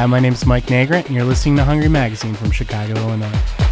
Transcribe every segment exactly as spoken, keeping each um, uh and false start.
Hi, my name's Mike Nagrant, and you're listening to Hungry Magazine from Chicago, Illinois.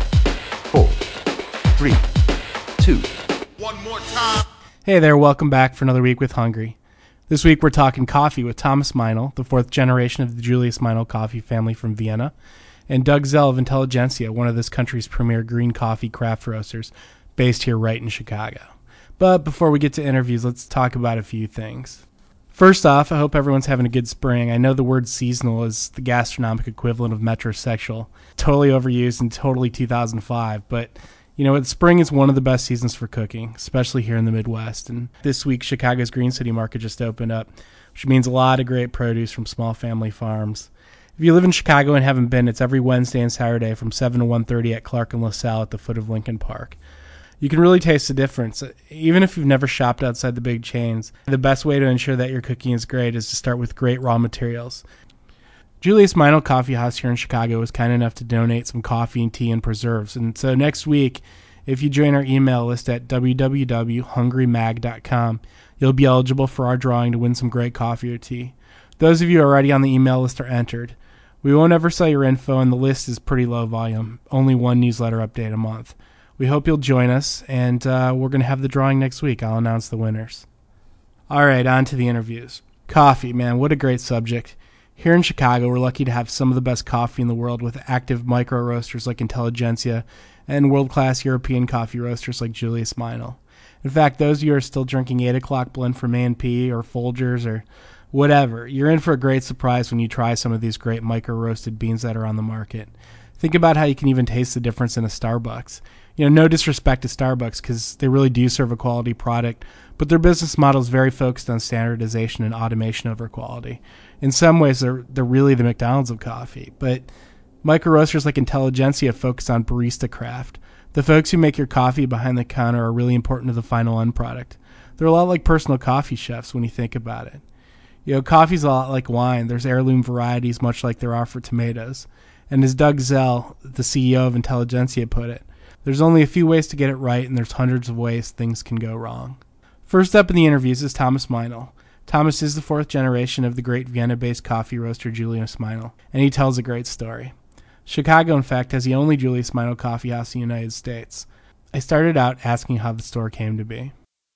Four, three, two. One more time. Hey there, welcome back for another week with Hungry. This week we're talking coffee with Thomas Meinl, the fourth generation of the Julius Meinl coffee family from Vienna, and Doug Zell of Intelligentsia, one of this country's premier green coffee craft roasters, based here right in Chicago. But before we get to interviews, let's talk about a few things. First off, I hope everyone's having a good spring. I know the word seasonal is the gastronomic equivalent of metrosexual. Totally overused and totally two thousand five, but you know what? Spring is one of the best seasons for cooking, especially here in the Midwest. And this week, Chicago's Green City Market just opened up, which means a lot of great produce from small family farms. If you live in Chicago and haven't been, it's every Wednesday and Saturday from seven to one thirty at Clark and LaSalle at the foot of Lincoln Park. You can really taste the difference. Even if you've never shopped outside the big chains, the best way to ensure that your cooking is great is to start with great raw materials. Julius Meinl Coffee House here in Chicago was kind enough to donate some coffee and tea and preserves. And so next week, if you join our email list at w w w dot hungry mag dot com, you'll be eligible for our drawing to win some great coffee or tea. Those of you already on the email list are entered. We won't ever sell your info, and the list is pretty low volume, only one newsletter update a month. We hope you'll join us, and uh, we're going to have the drawing next week. I'll announce the winners. All right, on to the interviews. Coffee, man, what a great subject. Here in Chicago, we're lucky to have some of the best coffee in the world with active micro-roasters like Intelligentsia and world-class European coffee roasters like Julius Meinl. In fact, those of you who are still drinking eight o'clock blend from A and P or Folgers or whatever, you're in for a great surprise when you try some of these great micro-roasted beans that are on the market. Think about how you can even taste the difference in a Starbucks. You know, no disrespect to Starbucks because they really do serve a quality product, but their business model is very focused on standardization and automation over quality. In some ways, they're they're really the McDonald's of coffee, but micro roasters like Intelligentsia focus on barista craft. The folks who make your coffee behind the counter are really important to the final end product. They're a lot like personal coffee chefs when you think about it. You know, coffee's a lot like wine. There's heirloom varieties much like there are for tomatoes. And as Doug Zell, the C E O of Intelligentsia, put it, there's only a few ways to get it right, and there's hundreds of ways things can go wrong. First up in the interviews is Thomas Meinl. Thomas is the fourth generation of the great Vienna-based coffee roaster Julius Meinl, and he tells a great story. Chicago, in fact, has the only Julius Meinl coffee house in the United States. I started out asking how the store came to be.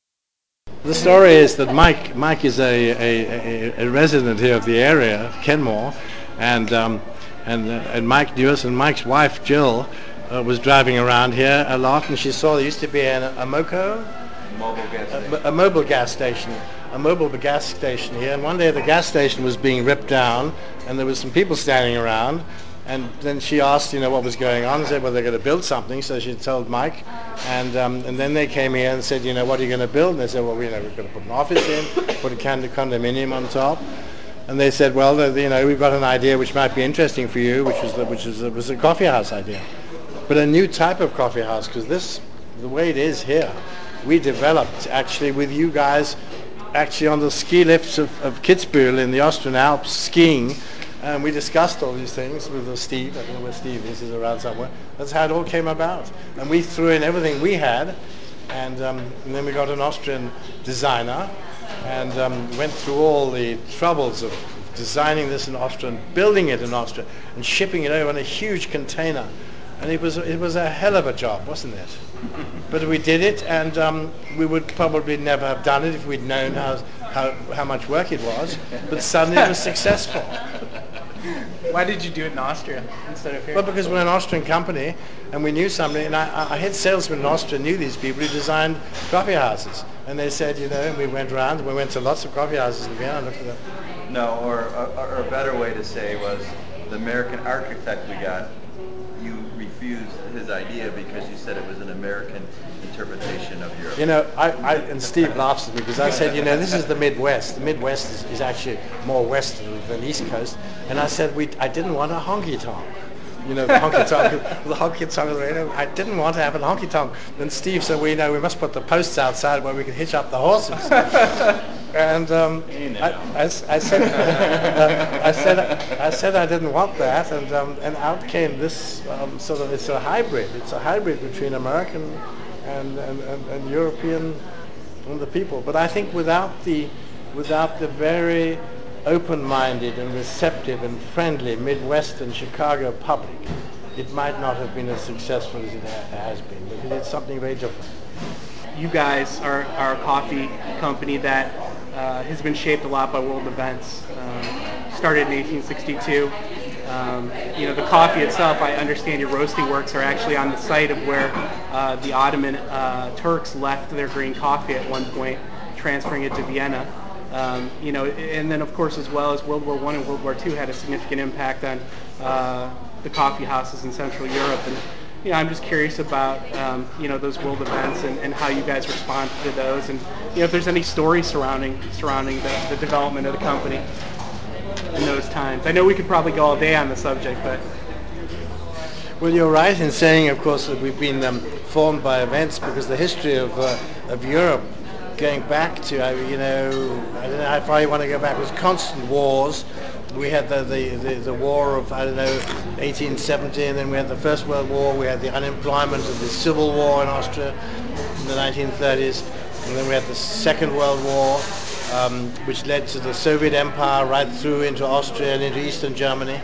The story is that Mike Mike is a, a, a resident here of the area, Kenmore, and um, and uh, and Mike knew us, and Mike's wife Jill uh, was driving around here a lot, and she saw there used to be an, a MOCO, Mobile gas station. a, a mobile gas station, a mobile gas station here, and one day the gas station was being ripped down, and there was some people standing around. And then she asked, you know, what was going on, and said, well, they're going to build something. So she told Mike, and um, and then they came here and said, you know, what are you going to build? And they said, well, you know, we're going to put an office in, put a cond- condominium on top. And they said, well, the, you know, we've got an idea which might be interesting for you, which was the, which is a, was a coffee house idea, but a new type of coffee house, because this, the way it is here, we developed actually with you guys, actually on the ski lifts of, of Kitzbühel in the Austrian Alps skiing. And we discussed all these things with uh, Steve. I don't know where Steve is. He's around somewhere. That's how it all came about. And we threw in everything we had. And, um, and then we got an Austrian designer and um, went through all the troubles of designing this in Austria and building it in Austria and shipping it over in a huge container. And it was, it was a hell of a job, wasn't it? But we did it, and um, we would probably never have done it if we'd known how, how, how much work it was. But suddenly it was successful. Why did you do it in Austria instead of here? Well, because we're an Austrian company, and we knew somebody, and I, I had salesmen in Austria knew these people who designed coffee houses. And they said, you know, and we went around, and we went to lots of coffee houses in Vienna and looked at them. No, or, or, or a better way to say was the American architect we got, you refused his idea because you said it was an American interpretation of Europe. You know, I, I and Steve laughs at me because I said, you know, this is the Midwest. The Midwest is, is actually more western than East Coast. And I said, we, I didn't want a honky-tonk. You know, the honky-tonk, the honky-tonk, you know, I didn't want to have a honky-tonk. Then Steve said, well, you know, we must put the posts outside where we can hitch up the horses. And um, I, I, I said, uh, I said, I said I didn't want that, and um, and out came this um, sort of, it's a hybrid. It's a hybrid between American and and, and, and European and the people. But I think without the without the very open-minded and receptive and friendly Midwestern Chicago public, it might not have been as successful as it ha- has been, but it's something very different. You guys are, are a coffee company that uh, has been shaped a lot by world events. Um, started in eighteen sixty-two. Um, you know, the coffee itself, I understand your roasting works are actually on the site of where uh, the Ottoman uh, Turks left their green coffee at one point, transferring it to Vienna. Um, you know, and then of course as well as World War One and World War Two had a significant impact on uh, the coffee houses in Central Europe. And you know, I'm just curious about um, you know those world events and, and how you guys respond to those, and you know if there's any stories surrounding surrounding the, the development of the company in those times. I know we could probably go all day on the subject, but well, you're right in saying, of course, that we've been um, formed by events, because the history of uh, of Europe, going back to uh, you know I don't know how far you want to go back, was constant wars. We had the, the, the, the war of, I don't know, eighteen seventy, and then we had the First World War, we had the unemployment of the Civil War in Austria in the nineteen thirties, and then we had the Second World War, um, which led to the Soviet Empire right through into Austria and into Eastern Germany.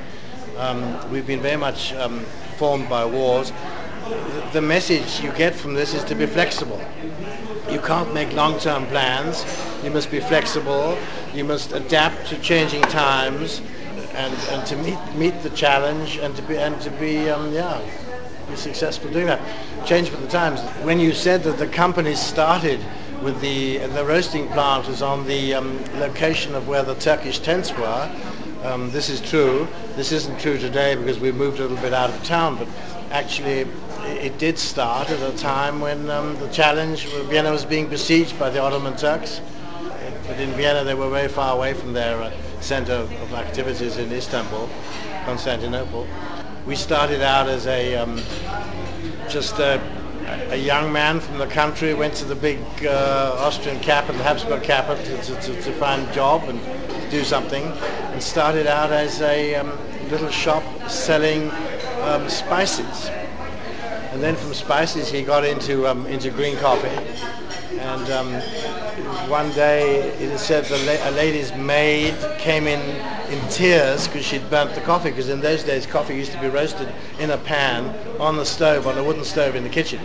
Um, we've been very much um, formed by wars. The, the message you get from this is to be flexible. You can't make long-term plans. You must be flexible. You must adapt to changing times, and, and to meet meet the challenge, and to be and to be um, yeah, be successful doing that. Change with the times. When you said that the company started with the the roasting plant was on the um, location of where the Turkish tents were, um, this is true. This isn't true today because we moved a little bit out of town, but actually it did start at a time when um, the challenge, Vienna was being besieged by the Ottoman Turks. But in Vienna they were very far away from their uh, center of activities in Istanbul, Constantinople. We started out as a um, just a, a young man from the country, went to the big uh, Austrian capital, Habsburg capital, to, to, to find a job and do something, and started out as a um, little shop selling um, spices. And then from spices he got into um, into green coffee, and um, one day it is said the la- a lady's maid came in in tears because she'd burnt the coffee, because in those days coffee used to be roasted in a pan on the stove, on a wooden stove in the kitchen.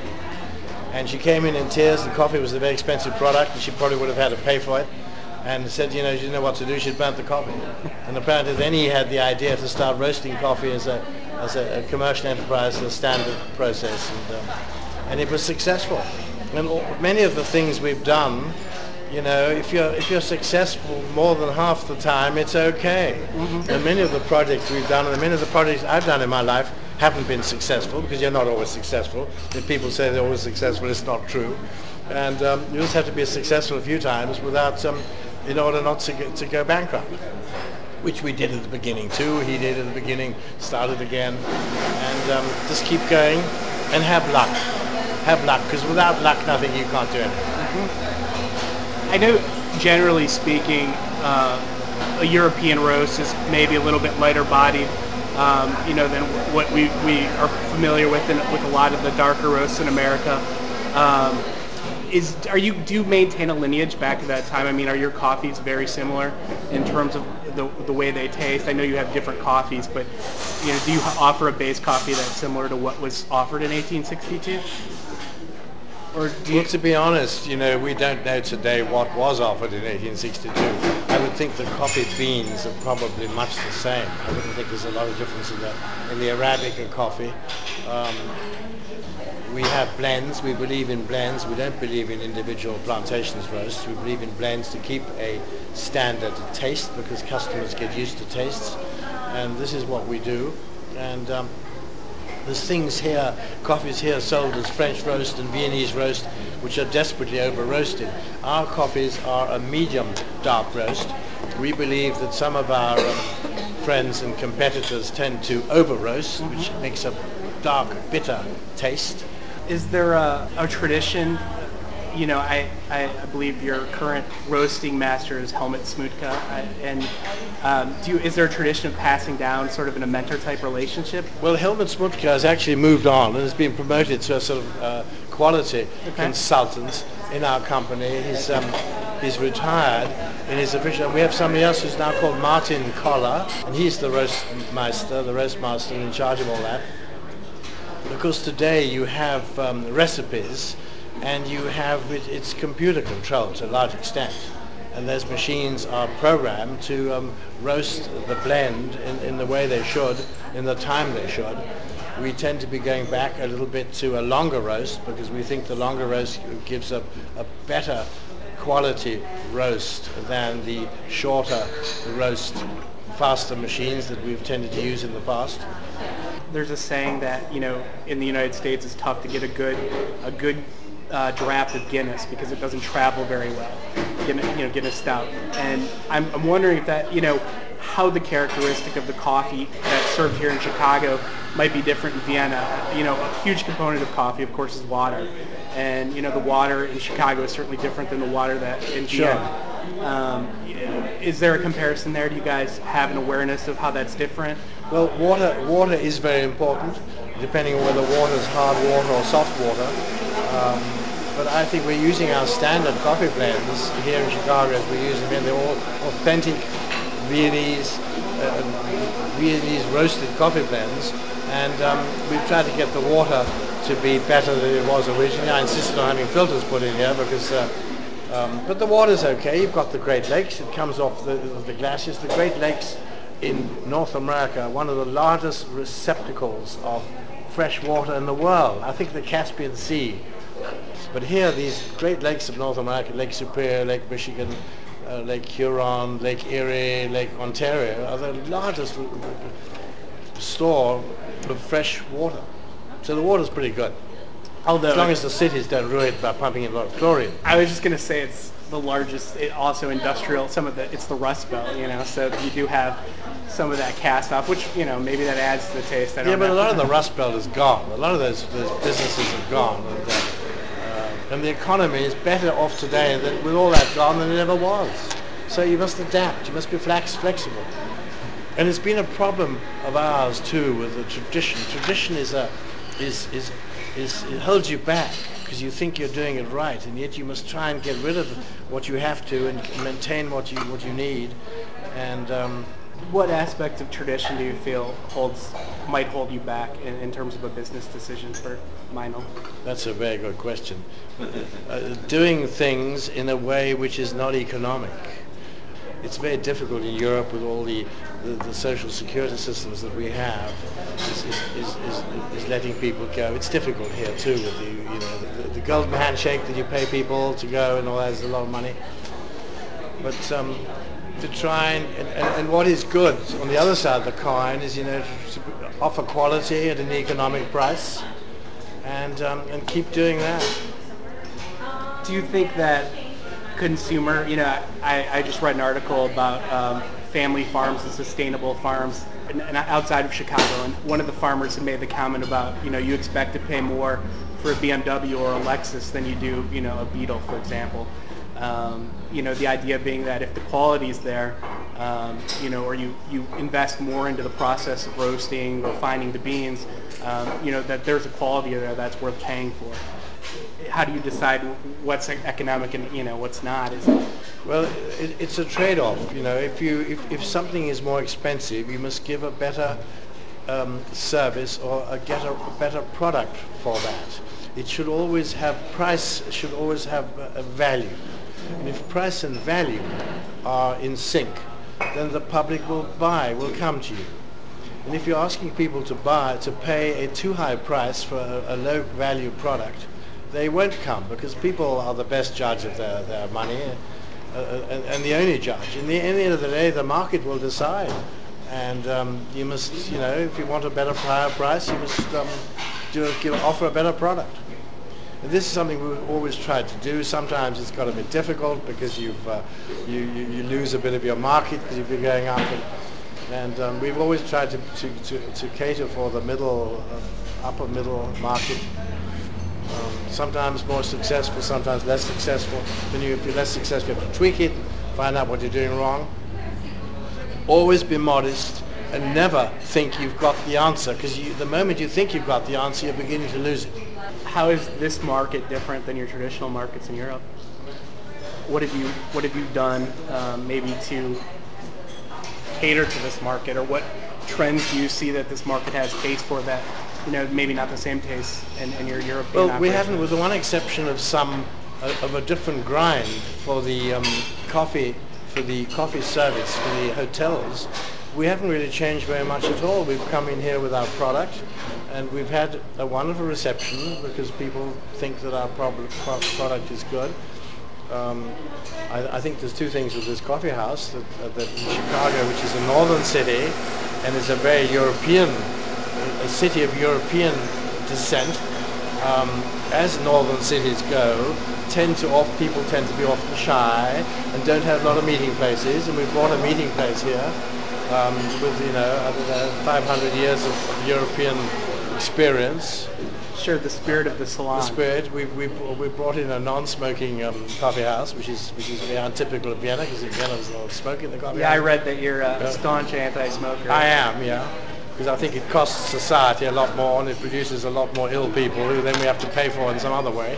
And she came in in tears, and coffee was a very expensive product, and she probably would have had to pay for it, and said, you know, she didn't know what to do, she'd burnt the coffee. And apparently then he had the idea to start roasting coffee as a as a, a commercial enterprise, a standard process, and, um, and it was successful. And all, many of the things we've done, you know, if you're if you're successful more than half the time, it's okay. Mm-hmm. And many of the projects we've done, and many of the projects I've done in my life, haven't been successful, because you're not always successful. If people say they're always successful, it's not true. And um, you just have to be successful a few times without, um, in order not to go, to go bankrupt. Which we did at the beginning too. He did at the beginning, started again, and um, just keep going and have luck. Have luck, because without luck, nothing, you can't do anything. Mm-hmm. I know, generally speaking, uh, a European roast is maybe a little bit lighter bodied, um, you know, than what we, we are familiar with in, with a lot of the darker roasts in America. Um, Is are you do you maintain a lineage back to that time? I mean, are your coffees very similar in terms of the the way they taste? I know you have different coffees, but you know, do you offer a base coffee that's similar to what was offered in eighteen sixty-two? Or do you... Well, to be honest, you know, we don't know today what was offered in eighteen sixty-two. I would think the coffee beans are probably much the same. I wouldn't think there's a lot of difference in the in the Arabica coffee. Um, We have blends. We believe in blends. We don't believe in individual plantations roasts. We believe in blends to keep a standard taste, because customers get used to tastes, and this is what we do. And um, there's things here, coffees here sold as French roast and Viennese roast, which are desperately over roasted. Our coffees are a medium dark roast. We believe that some of our um, friends and competitors tend to over roast, mm-hmm. which makes a dark, bitter taste. Is there a, a tradition? You know, I, I, I believe your current roasting master is Helmut Smutka, I, and um, do you, is there a tradition of passing down sort of in a mentor type relationship? Well, Helmut Smutka has actually moved on and has been promoted to a sort of uh, quality okay. consultant in our company. He's um, He's retired in his official. We have somebody else who's now called Martin Koller, and he's the roast master, the roast master in charge of all that. Because today you have um, recipes, and you have it, it's computer controlled to a large extent, and those machines are programmed to um, roast the blend in, in the way they should, in the time they should. We tend to be going back a little bit to a longer roast because we think the longer roast gives a, a better quality roast than the shorter roast, faster machines that we've tended to use in the past. There's a saying that, you know, in the United States it's tough to get a good a good uh, draft of Guinness because it doesn't travel very well. Guinness, you know, Guinness Stout. And I'm, I'm wondering if that, you know, how the characteristic of the coffee that's served here in Chicago might be different in Vienna. You know, a huge component of coffee, of course, is water. And, you know, the water in Chicago is certainly different than the water that in Sure. Vienna. Um, is there a comparison there? Do you guys have an awareness of how that's different? Well, water water is very important, depending on whether water is hard water or soft water. Um, but I think we're using our standard coffee blends here in Chicago as we use them here. They're all authentic Viennese, uh, Viennese roasted coffee blends, and um, we've tried to get the water to be better than it was originally. I insisted on having filters put in here because, uh, um, but the water's okay. You've got the Great Lakes. It comes off the, the glaciers. The Great Lakes in North America are one of the largest receptacles of fresh water in the world. I think the Caspian Sea. But here, these Great Lakes of North America, Lake Superior, Lake Michigan, uh, Lake Huron, Lake Erie, Lake Ontario, are the largest r- r- store of fresh water. So the water's pretty good. Although, as long as the cities don't ruin it by pumping in a lot of chlorine. I was just going to say it's the largest, it also industrial, some of the, it's the Rust Belt, you know, so you do have some of that cast off, which, you know, maybe that adds to the taste. I don't Yeah, but know. a lot of the Rust Belt is gone. A lot of those, those businesses have gone. And, uh, uh, and the economy is better off today than, with all that gone than it ever was. So you must adapt. You must be flex, flexible. And it's been a problem of ours too with the tradition. Tradition is a, is is is it holds you back because you think you're doing it right, and yet you must try and get rid of what you have to and maintain what you what you need. And um, what aspects of tradition do you feel holds might hold you back in, in terms of a business decision for Meinl? That's a very good question. Uh, doing things in a way which is not economic. It's very difficult in Europe with all the, the, the social security systems that we have. Is, is, is, is, is letting people go. It's difficult here too with the you know the, the golden handshake that you pay people to go and all that is a lot of money. But um, to try and, and and what is good on the other side of the coin is you know to, to offer quality at an economic price, and um, and keep doing that. Do you think that consumer, you know, I, I just read an article about um, family farms and sustainable farms and, and outside of Chicago, and one of the farmers had made the comment about, you know, you expect to pay more for a B M W or a Lexus than you do, you know, a Beetle, for example. Um, you know, the idea being that if the quality is there, um, you know, or you, you invest more into the process of roasting or finding the beans, um, you know, that there's a quality there that's worth paying for. How do you decide what's economic and, you know, what's not? Is it? Well, it, it's a trade-off. You know, if you if, if something is more expensive, you must give a better um, service or a, get a better product for that. It should always have price. Should always have a, a value. And if price and value are in sync, then the public will buy, will come to you. And if you're asking people to buy, to pay a too high price for a, a low value product, they won't come because people are the best judge of their, their money uh, and, and the only judge. In the, in the end of the day, the market will decide. And um, you must, you know, if you want a better higher price, you must um, do, give, offer a better product. And this is something we've always tried to do. Sometimes it's got a bit difficult because you've, uh, you, you, you lose a bit of your market because you've been going up. And, and um, we've always tried to, to, to, to cater for the middle, uh, upper middle market. Um, sometimes more successful, sometimes less successful. Then you, if you're less successful, you have to tweak it, find out what you're doing wrong. Always be modest and never think you've got the answer, because the moment you think you've got the answer, you're beginning to lose it. How is this market different than your traditional markets in Europe? what have you what have you done um, maybe to cater to this market, or what trends do you see that this market has taste for that, you know, maybe not the same taste in, in your European Well, we operation? haven't, with the one exception of some uh, of a different grind for the um, coffee, for the coffee service for the hotels. We haven't really changed very much at all. We've come in here with our product, and we've had a wonderful reception because people think that our prob- pro- product is good. Um, I, I think there's two things with this coffee house, that, uh, that in Chicago, which is a northern city and is a very European, a city of European descent, um, as northern cities go, tend to off, people tend to be often shy and don't have a lot of meeting places, and we've brought a meeting place here um, with, you know, I don't know, five hundred years of, of European experience. Sure, the spirit of the salon. The spirit. We we we brought in a non-smoking um, coffee house, which is which is very untypical of Vienna, because in Vienna there's a lot of smoke in the coffee Yeah, house. I read that you're a Yeah. staunch anti-smoker. I am, yeah, because I think it costs society a lot more, and it produces a lot more ill people who then we have to pay for in some other way.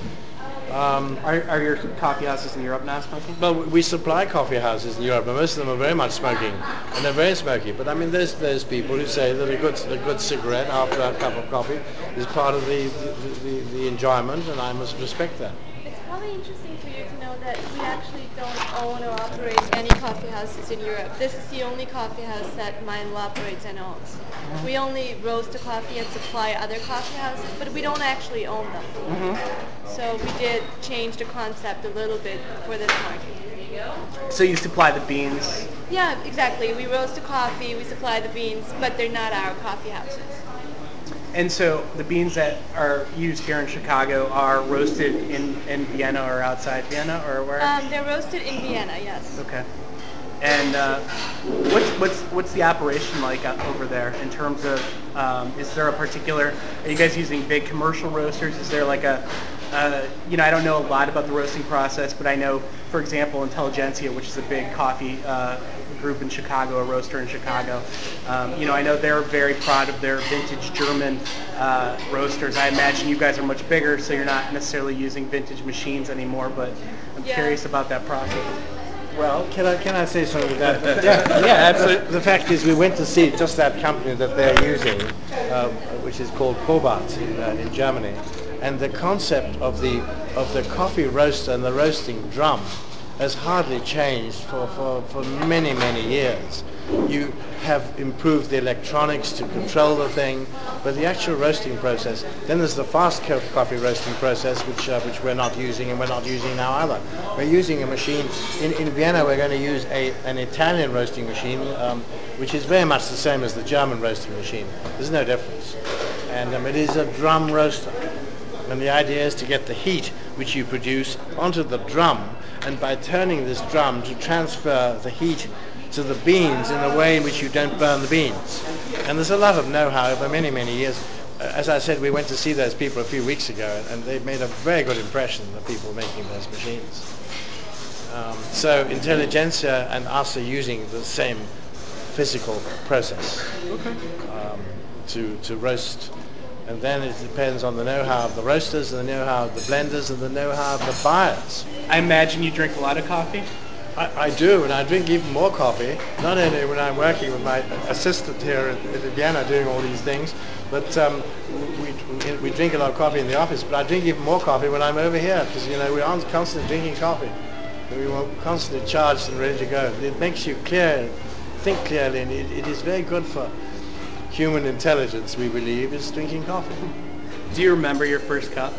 Um, Are, are your coffee houses in Europe now smoking? Well, we supply coffee houses in Europe, and most of them are very much smoking, and they're very smoky. But I mean, there's there's people who say that a good a good cigarette after a cup of coffee is part of the the, the, the enjoyment, and I must respect that. It's probably interesting for you to know that we actually don't own or operate any coffee houses in Europe. This is the only coffee house that Meinl operates and owns. We only roast the coffee and supply other coffee houses, but we don't actually own them. Mm-hmm. So we did change the concept a little bit for this market. So you supply the beans. Yeah, exactly. We roast the coffee, we supply the beans, but they're not our coffee houses. And so the beans that are used here in Chicago are roasted in, in Vienna or outside Vienna, or where? Um, they're roasted in Vienna, yes. Okay. And uh, what's what's what's the operation like out over there in terms of? Um, is there a particular? Are you guys using big commercial roasters? Is there like a? Uh, you know, I don't know a lot about the roasting process, but I know, for example, Intelligentsia, which is a big coffee uh, group in Chicago, a roaster in Chicago. Um, you know, I know they're very proud of their vintage German uh, roasters. I imagine you guys are much bigger, so you're not necessarily using vintage machines anymore. But I'm Yeah. curious about that process. Well, can I can I say something to that? yeah, yeah, absolutely. The fact is, we went to see just that company that they're using, um, which is called Kobart in, uh, in Germany, and the concept of the of the coffee roaster and the roasting drum has hardly changed for, for, for many, many years. You have improved the electronics to control the thing, but the actual roasting process, then there's the fast co- coffee roasting process, which uh, which we're not using, and we're not using now either. We're using a machine, in, in Vienna we're going to use a, an Italian roasting machine, um, which is very much the same as the German roasting machine. There's no difference. And um, it is a drum roaster. And the idea is to get the heat which you produce onto the drum, and by turning this drum to transfer the heat to the beans in a way in which you don't burn the beans. And there's a lot of know-how over many, many years. Uh, as I said, we went to see those people a few weeks ago, and they made a very good impression, the people making those machines. Um, so Intelligentsia and us are using the same physical process um, to, to roast. And then it depends on the know-how of the roasters, and the know-how of the blenders, and the know-how of the buyers. I imagine you drink a lot of coffee. I, I do, and I drink even more coffee, not only when I'm working with my assistant here at, at Vienna doing all these things, but um, we, we, we drink a lot of coffee in the office, but I drink even more coffee when I'm over here, because, you know, we aren't constantly drinking coffee. We are constantly charged and ready to go. It makes you clear, think clearly, and it, it is very good for human intelligence, we believe, is drinking coffee. Do you remember your first cup?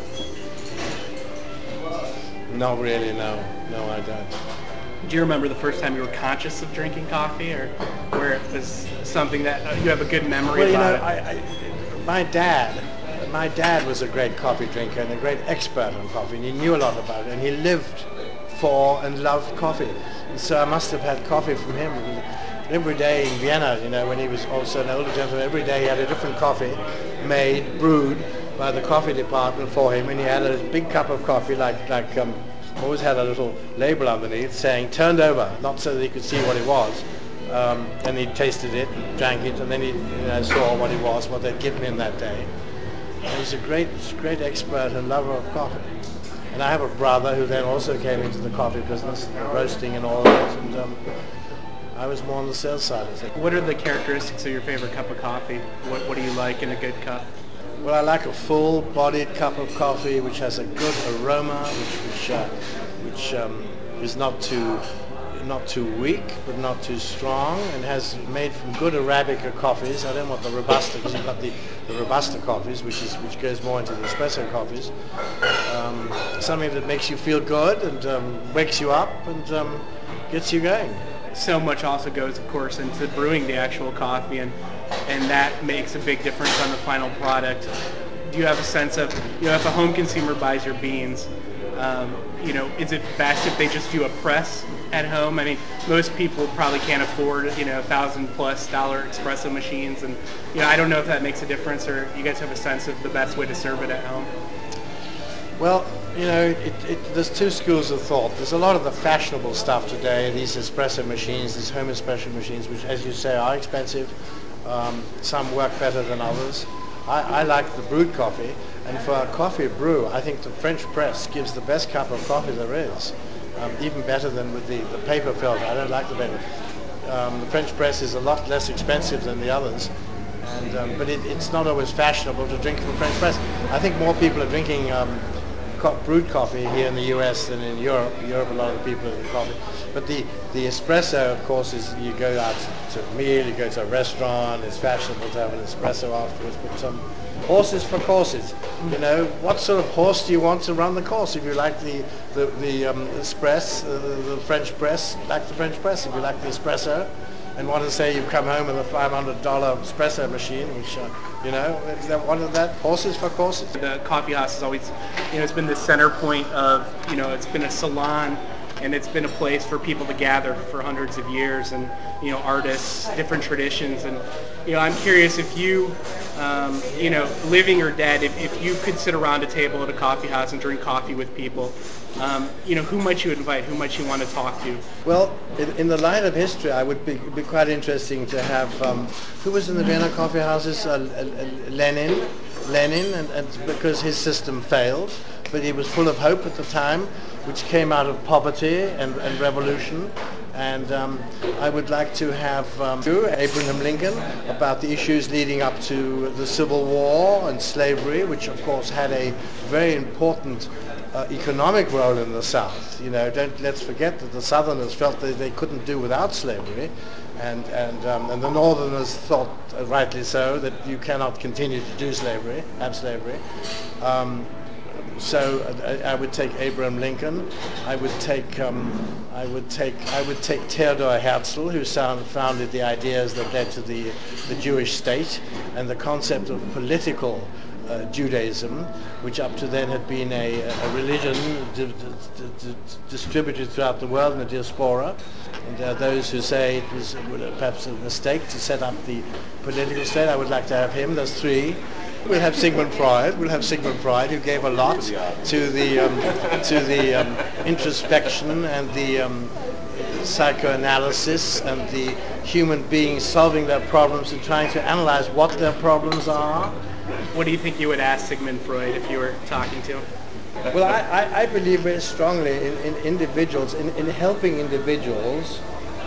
Not really, no. No, I don't. Do you remember the first time you were conscious of drinking coffee, or where it was something that uh, you have a good memory Well, you know, about I, I, my dad, my dad was a great coffee drinker and a great expert on coffee, and he knew a lot about it, and he lived for and loved coffee. And so I must have had coffee from him. Every day in Vienna, you know, when he was also an older gentleman, every day he had a different coffee made, brewed by the coffee department for him, and he had a big cup of coffee, like, like um, always had a little label underneath saying turned over, not so that he could see what it was. Um, and he tasted it and drank it, and then he, you know, saw what it was, what they'd given him that day. And he's a great, great expert and lover of coffee. And I have a brother who then also came into the coffee business, the roasting and all that, and um, I was more on the sales side. I think. What are the characteristics of your favorite cup of coffee? What What do you like in a good cup? Well, I like a full-bodied cup of coffee which has a good aroma, which which, uh, which um, is not too not too weak, but not too strong, and has made from good Arabica coffees. I don't want the Robusta, because you've got the, the Robusta coffees, which is which goes more into the espresso coffees. Um, something that makes you feel good and um, wakes you up and um, gets you going. So much also goes, of course, into brewing the actual coffee, and and that makes a big difference on the final product. Do you have a sense of, you know, if a home consumer buys your beans, um, you know, is it best if they just do a press at home? I mean, most people probably can't afford, you know, thousand plus dollar espresso machines, and you know, I don't know if that makes a difference, or you guys have a sense of the best way to serve it at home. Well, you know, it, it, there's two schools of thought. There's a lot of the fashionable stuff today, these espresso machines, these home espresso machines, which, as you say, are expensive. Um, some work better than others. I, I like the brewed coffee, and for a coffee brew, I think the French press gives the best cup of coffee there is, um, even better than with the, the paper filter. I don't like the paper. Um, the French press is a lot less expensive than the others. And, um, but it, it's not always fashionable to drink from French press. I think more people are drinking um, co- brewed coffee here in the U S than in Europe. Europe, a lot of people drink coffee. But the, the espresso, of course, is you go out to a meal, you go to a restaurant, it's fashionable to have an espresso afterwards. But some horses for courses. You know, what sort of horse do you want to run the course? If you like the the, the um, espresso, uh, the French press, like the French press. If you like the espresso, and want to say you've come home with a five hundred dollar espresso machine, which, uh, you know, is that one of that? Horses for courses? The coffee house has always, you know, it's been the center point of, you know, it's been a salon, and it's been a place for people to gather for hundreds of years, and, you know, artists, different traditions. And, you know, I'm curious if you, um, you know, living or dead, if, if you could sit around a table at a coffee house and drink coffee with people, um, you know, who might you invite? Who might you want to talk to? Well, in, in the light of history, I would be, be quite interesting to have, um, who was in the Vienna coffee houses? Uh, uh, Lenin, Lenin, and, and because his system failed, but he was full of hope at the time, which came out of poverty and, and revolution. And um, I would like to have um, Abraham Lincoln about the issues leading up to the Civil War and slavery, which of course had a very important uh, economic role in the South. You know, don't let's forget that the Southerners felt that they couldn't do without slavery, and and um, and the Northerners thought, uh, rightly so, that you cannot continue to do slavery, have slavery. Um, So I, I would take Abraham Lincoln. I would take um, I would take I would take Theodor Herzl, who sound, founded the ideas that led to the the Jewish state and the concept of political uh, Judaism, which up to then had been a, a religion di- di- di- distributed throughout the world in the diaspora. And there are those who say it was perhaps a mistake to set up the political state. I would like to have him. There's three. We'll have Sigmund Freud. We'll have Sigmund Freud, who gave a lot to the um, to the um, introspection and the um, psychoanalysis and the human beings solving their problems and trying to analyze what their problems are. What do you think you would ask Sigmund Freud if you were talking to him? Well, I, I, I believe very strongly in, in individuals, in, in helping individuals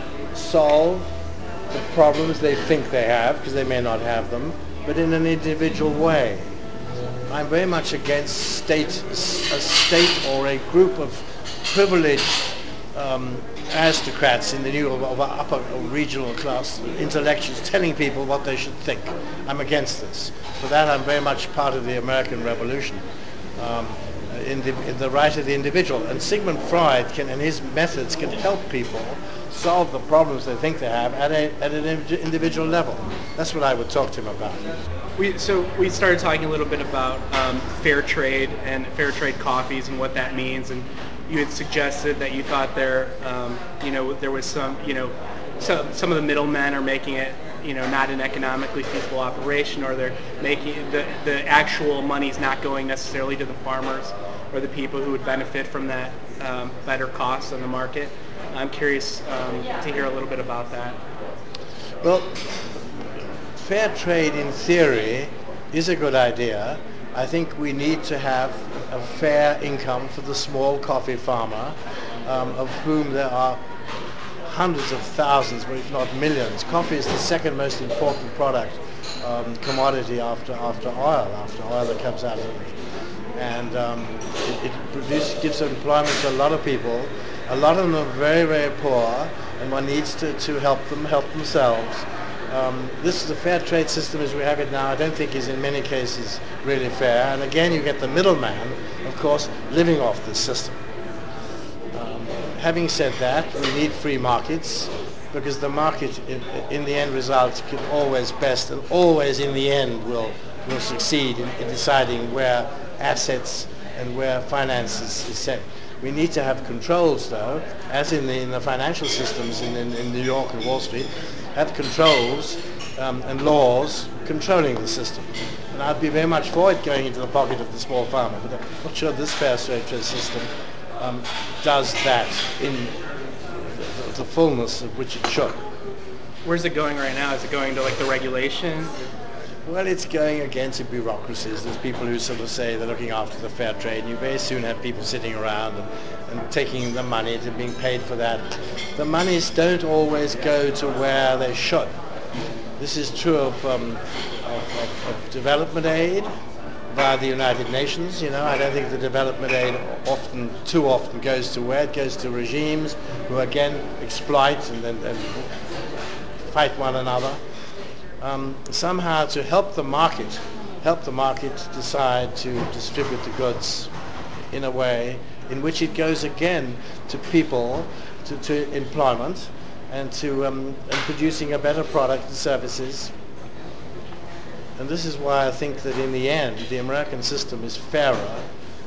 solve the problems they think they have, because they may not have them, but in an individual way. I'm very much against state, a state or a group of privileged um, aristocrats in the new of upper or regional class intellectuals telling people what they should think. I'm against this. For that, I'm very much part of the American Revolution. Um, in the, in the right of the individual. And Sigmund Freud can, and his methods can help people solve the problems they think they have at, a, at an individual level. That's what I would talk to him about. We, so we started talking a little bit about um, fair trade and fair trade coffees and what that means, and you had suggested that you thought there, um, you know, there was some, you know, some some of the middlemen are making it, you know, not an economically feasible operation, or they're making the the actual money's not going necessarily to the farmers or the people who would benefit from that um, better cost on the market. I'm curious um, to hear a little bit about that. Well, fair trade in theory is a good idea. I think we need to have a fair income for the small coffee farmer, um, of whom there are hundreds of thousands, if not millions. Coffee is the second most important product, um, commodity after after oil, after oil that comes out of it. And um, it, it produces, gives employment to a lot of people. A lot of them are very, very poor, and one needs to, to help them help themselves. Um, this is the fair trade system as we have it now. I don't think is in many cases really fair. And again, you get the middleman, of course, living off this system. Um, having said that, we need free markets, because the market in, in the end result can always best and always in the end will, will succeed in, in deciding where assets and where finances is set. We need to have controls, though, as in the, in the financial systems in, in, in New York and Wall Street, have controls um, and laws controlling the system. And I'd be very much for it going into the pocket of the small farmer, but I'm not sure this fair trade system um, does that in the, the fullness of which it should. Where's it going right now? Is it going to like the regulation? Well, it's going against the bureaucracies. There's people who sort of say they're looking after the fair trade, and you very soon have people sitting around and, and taking the money and being paid for that. The monies don't always go to where they should. This is true of, um, of, of, of development aid by the United Nations. You know, I don't think the development aid often, too often, goes to where it goes to regimes who again exploit and, and, and fight one another. Um, somehow to help the market, help the market decide to distribute the goods in a way in which it goes again to people, to, to employment, and to um, and producing a better product and services. And this is why I think that in the end, the American system is fairer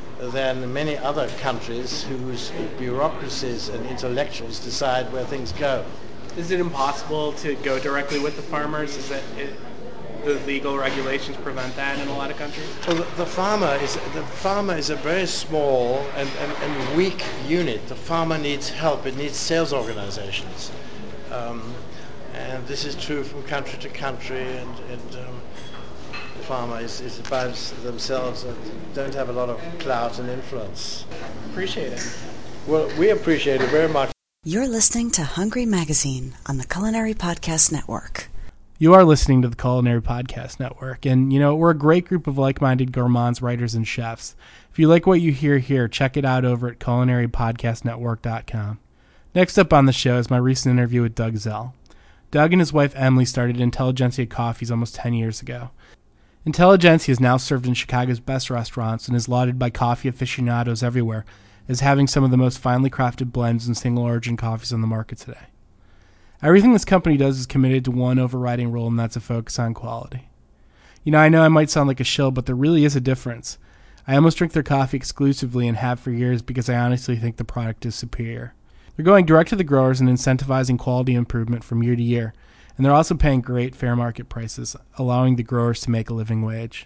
than many other countries whose bureaucracies and intellectuals decide where things go. Is it impossible to go directly with the farmers? Is that it, the legal regulations prevent that in a lot of countries? Well, the, the farmer is the farmer is a very small and, and, and weak unit. The farmer needs help. It needs sales organizations, um, and this is true from country to country. And, and um, the farmer is, is by themselves and don't have a lot of clout and influence. Appreciate it. Well, we appreciate it very much. You're listening to Hungry Magazine on the Culinary Podcast Network. You are listening to the Culinary Podcast Network, and you know, we're a great group of like-minded gourmands, writers, and chefs. If you like what you hear here, check it out over at culinary podcast network dot com. Next up on the show is my recent interview with Doug Zell. Doug and his wife Emily started Intelligentsia Coffees almost ten years ago. Intelligentsia is now served in Chicago's best restaurants and is lauded by coffee aficionados everywhere as having some of the most finely crafted blends and single-origin coffees on the market today. Everything this company does is committed to one overriding rule, and that's a focus on quality. You know, I know I might sound like a shill, but there really is a difference. I almost drink their coffee exclusively and have for years because I honestly think the product is superior. They're going direct to the growers and incentivizing quality improvement from year to year, and they're also paying great fair market prices, allowing the growers to make a living wage.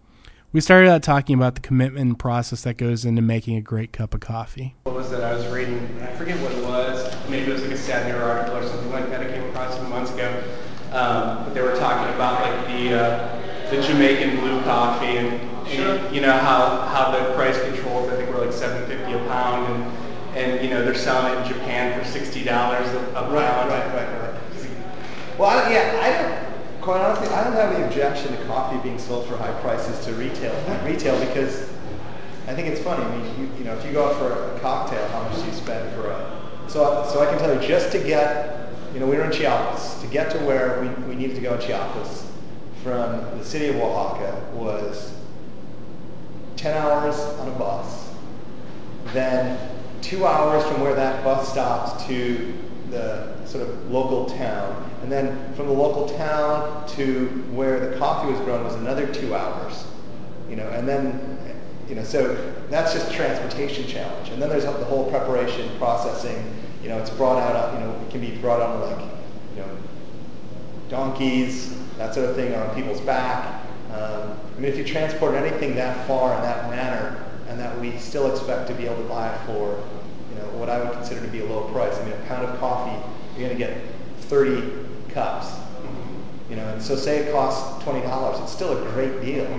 We started out talking about the commitment and process that goes into making a great cup of coffee. What was that I was reading? I forget what it was. Maybe it was like a Sad Mirror article or something like that I came across a few months ago. Um, but they were talking about like the uh, the Jamaican blue coffee and, and you know how, how the price controls I think were like seven fifty a pound and and you know they're selling it in Japan for sixty dollars a, a pound. Right, right, right, right. Well, I, yeah, I don't. Quite honestly, I don't have any objection to coffee being sold for high prices to retail. Retail because I think it's funny. I mean, you, you know, if you go out for a cocktail, how much do you spend for a? So, so I can tell you, just to get, you know, we were in Chiapas. To get to where we, we needed to go in Chiapas from the city of Oaxaca was ten hours on a bus, then two hours from where that bus stops to the sort of local town, and then from the local town to where the coffee was grown was another two hours, you know, and then, you know, so that's just transportation challenge. And then there's the whole preparation, processing, you know, it's brought out, you know, it can be brought on like, you know, donkeys, that sort of thing on people's back. Um, I mean, if you transport anything that far in that manner, and that we still expect to be able to buy it for, you know, what I would consider to be a low price. I mean, a pound of coffee, you're going to get thirty cups. You know, and so say it costs twenty dollars, it's still a great deal. I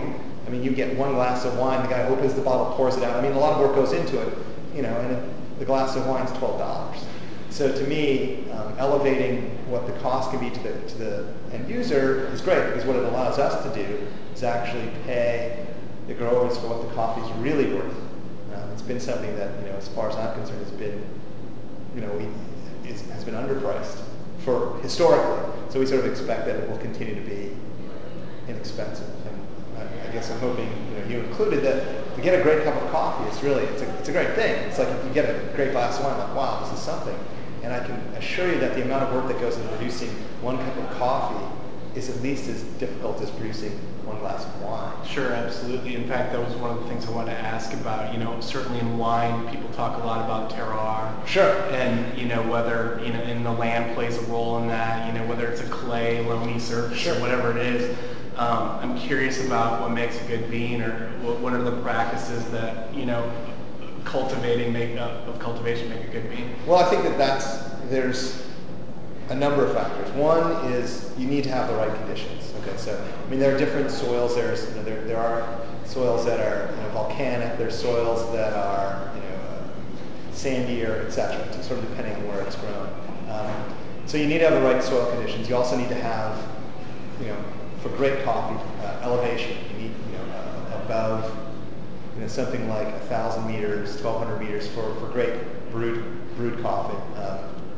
I mean, you get one glass of wine, the guy opens the bottle, pours it out. I mean, a lot of work goes into it, you know, and it, the glass of wine is twelve dollars. So to me, um, elevating what the cost can be to the, to the end user is great, because what it allows us to do is actually pay the growers for what the coffee is really worth. Uh, it's been something that, you know, as far as I'm concerned, has been, you know, we, it's, has been underpriced for historically. So we sort of expect that it will continue to be inexpensive. And I, I guess I'm hoping, you know, you included that to get a great cup of coffee, it's really, it's a, it's a great thing. It's like if you get a great glass of wine, like, wow, this is something. And I can assure you that the amount of work that goes into producing one cup of coffee is at least as difficult as producing one glass of wine. Sure, absolutely. In fact, that was one of the things I wanted to ask about. You know, certainly in wine, people talk a lot about terroir. Sure. And, you know, whether, you know, and the land plays a role in that, you know, whether it's a clay, loamy surface, sure, or whatever it is. Um, I'm curious about what makes a good bean, or what, what are the practices that, you know, cultivating make uh, of cultivation make a good bean? Well, I think that that's, there's a number of factors. One is you need to have the right conditions. Okay, so I mean there are different soils. There's you know, there there are soils that are you know, volcanic. There's soils that are you know uh, sandier, et cetera. Sort of depending on where it's grown. Um, so you need to have the right soil conditions. You also need to have you know for great coffee uh, elevation. You need you know uh, above you know something like a thousand meters, twelve hundred meters for for great brewed brewed coffee. Um,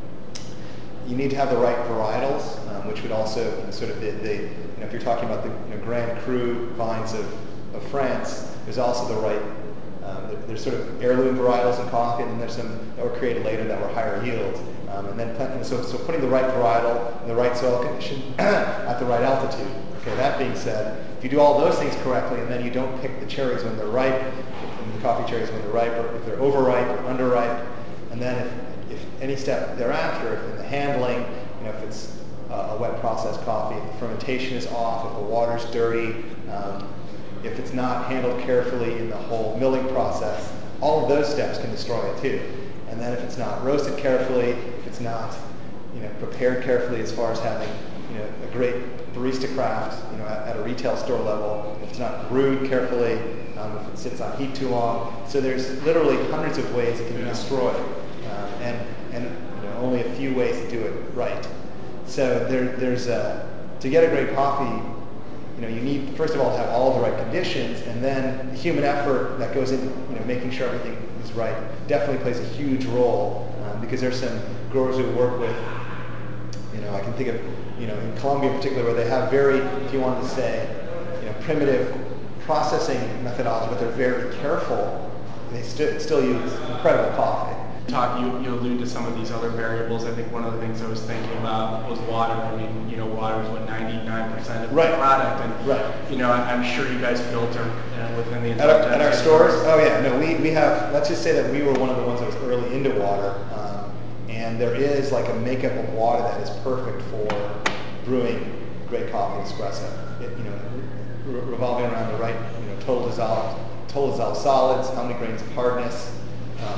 You need to have the right varietals, um, which would also you know, sort of the, the you know, if you're talking about the you know, Grand Cru vines of, of France, there's also the right, um, there, there's sort of heirloom varietals in coffee, and then there's some that were created later that were higher yield. Um, and then and so, so putting the right varietal in the right soil condition at the right altitude. Okay, that being said, if you do all those things correctly, and then you don't pick the cherries when they're ripe, and the coffee cherries when they're ripe, or if they're overripe or underripe, and then if If any step thereafter, if in the handling, you know, if it's uh, a wet processed coffee, if the fermentation is off, if the water's dirty, um, if it's not handled carefully in the whole milling process, all of those steps can destroy it too. And then if it's not roasted carefully, if it's not, you know, prepared carefully as far as having, you know, a great barista craft, you know, at, at a retail store level, if it's not brewed carefully, um, if it sits on heat too long, so there's literally hundreds of ways it can be destroyed. Um, and and you know, only a few ways to do it right. So there, there's a, to get a great coffee, you know, you need first of all to have all the right conditions, and then the human effort that goes into you know making sure everything is right definitely plays a huge role um, because there's some growers we work with. You know, I can think of you know in Colombia in particular where they have very, if you wanted to say, you know, primitive processing methodology, but they're very careful. And they st- still use incredible coffee. Talk, you, you allude to some of these other variables. I think one of the things I was thinking about was water. I mean, you know, water is what ninety-nine percent of right. the product, and right. you know, I, I'm sure you guys filter uh, within the at our, at our stores. Oh yeah, no, we we have. Let's just say that we were one of the ones that was early into water, um, and there is like a makeup of water that is perfect for brewing great coffee, espresso. It, you know, re- revolving around the right, you know, total dissolved, total dissolved solids, how many grains of hardness. Um,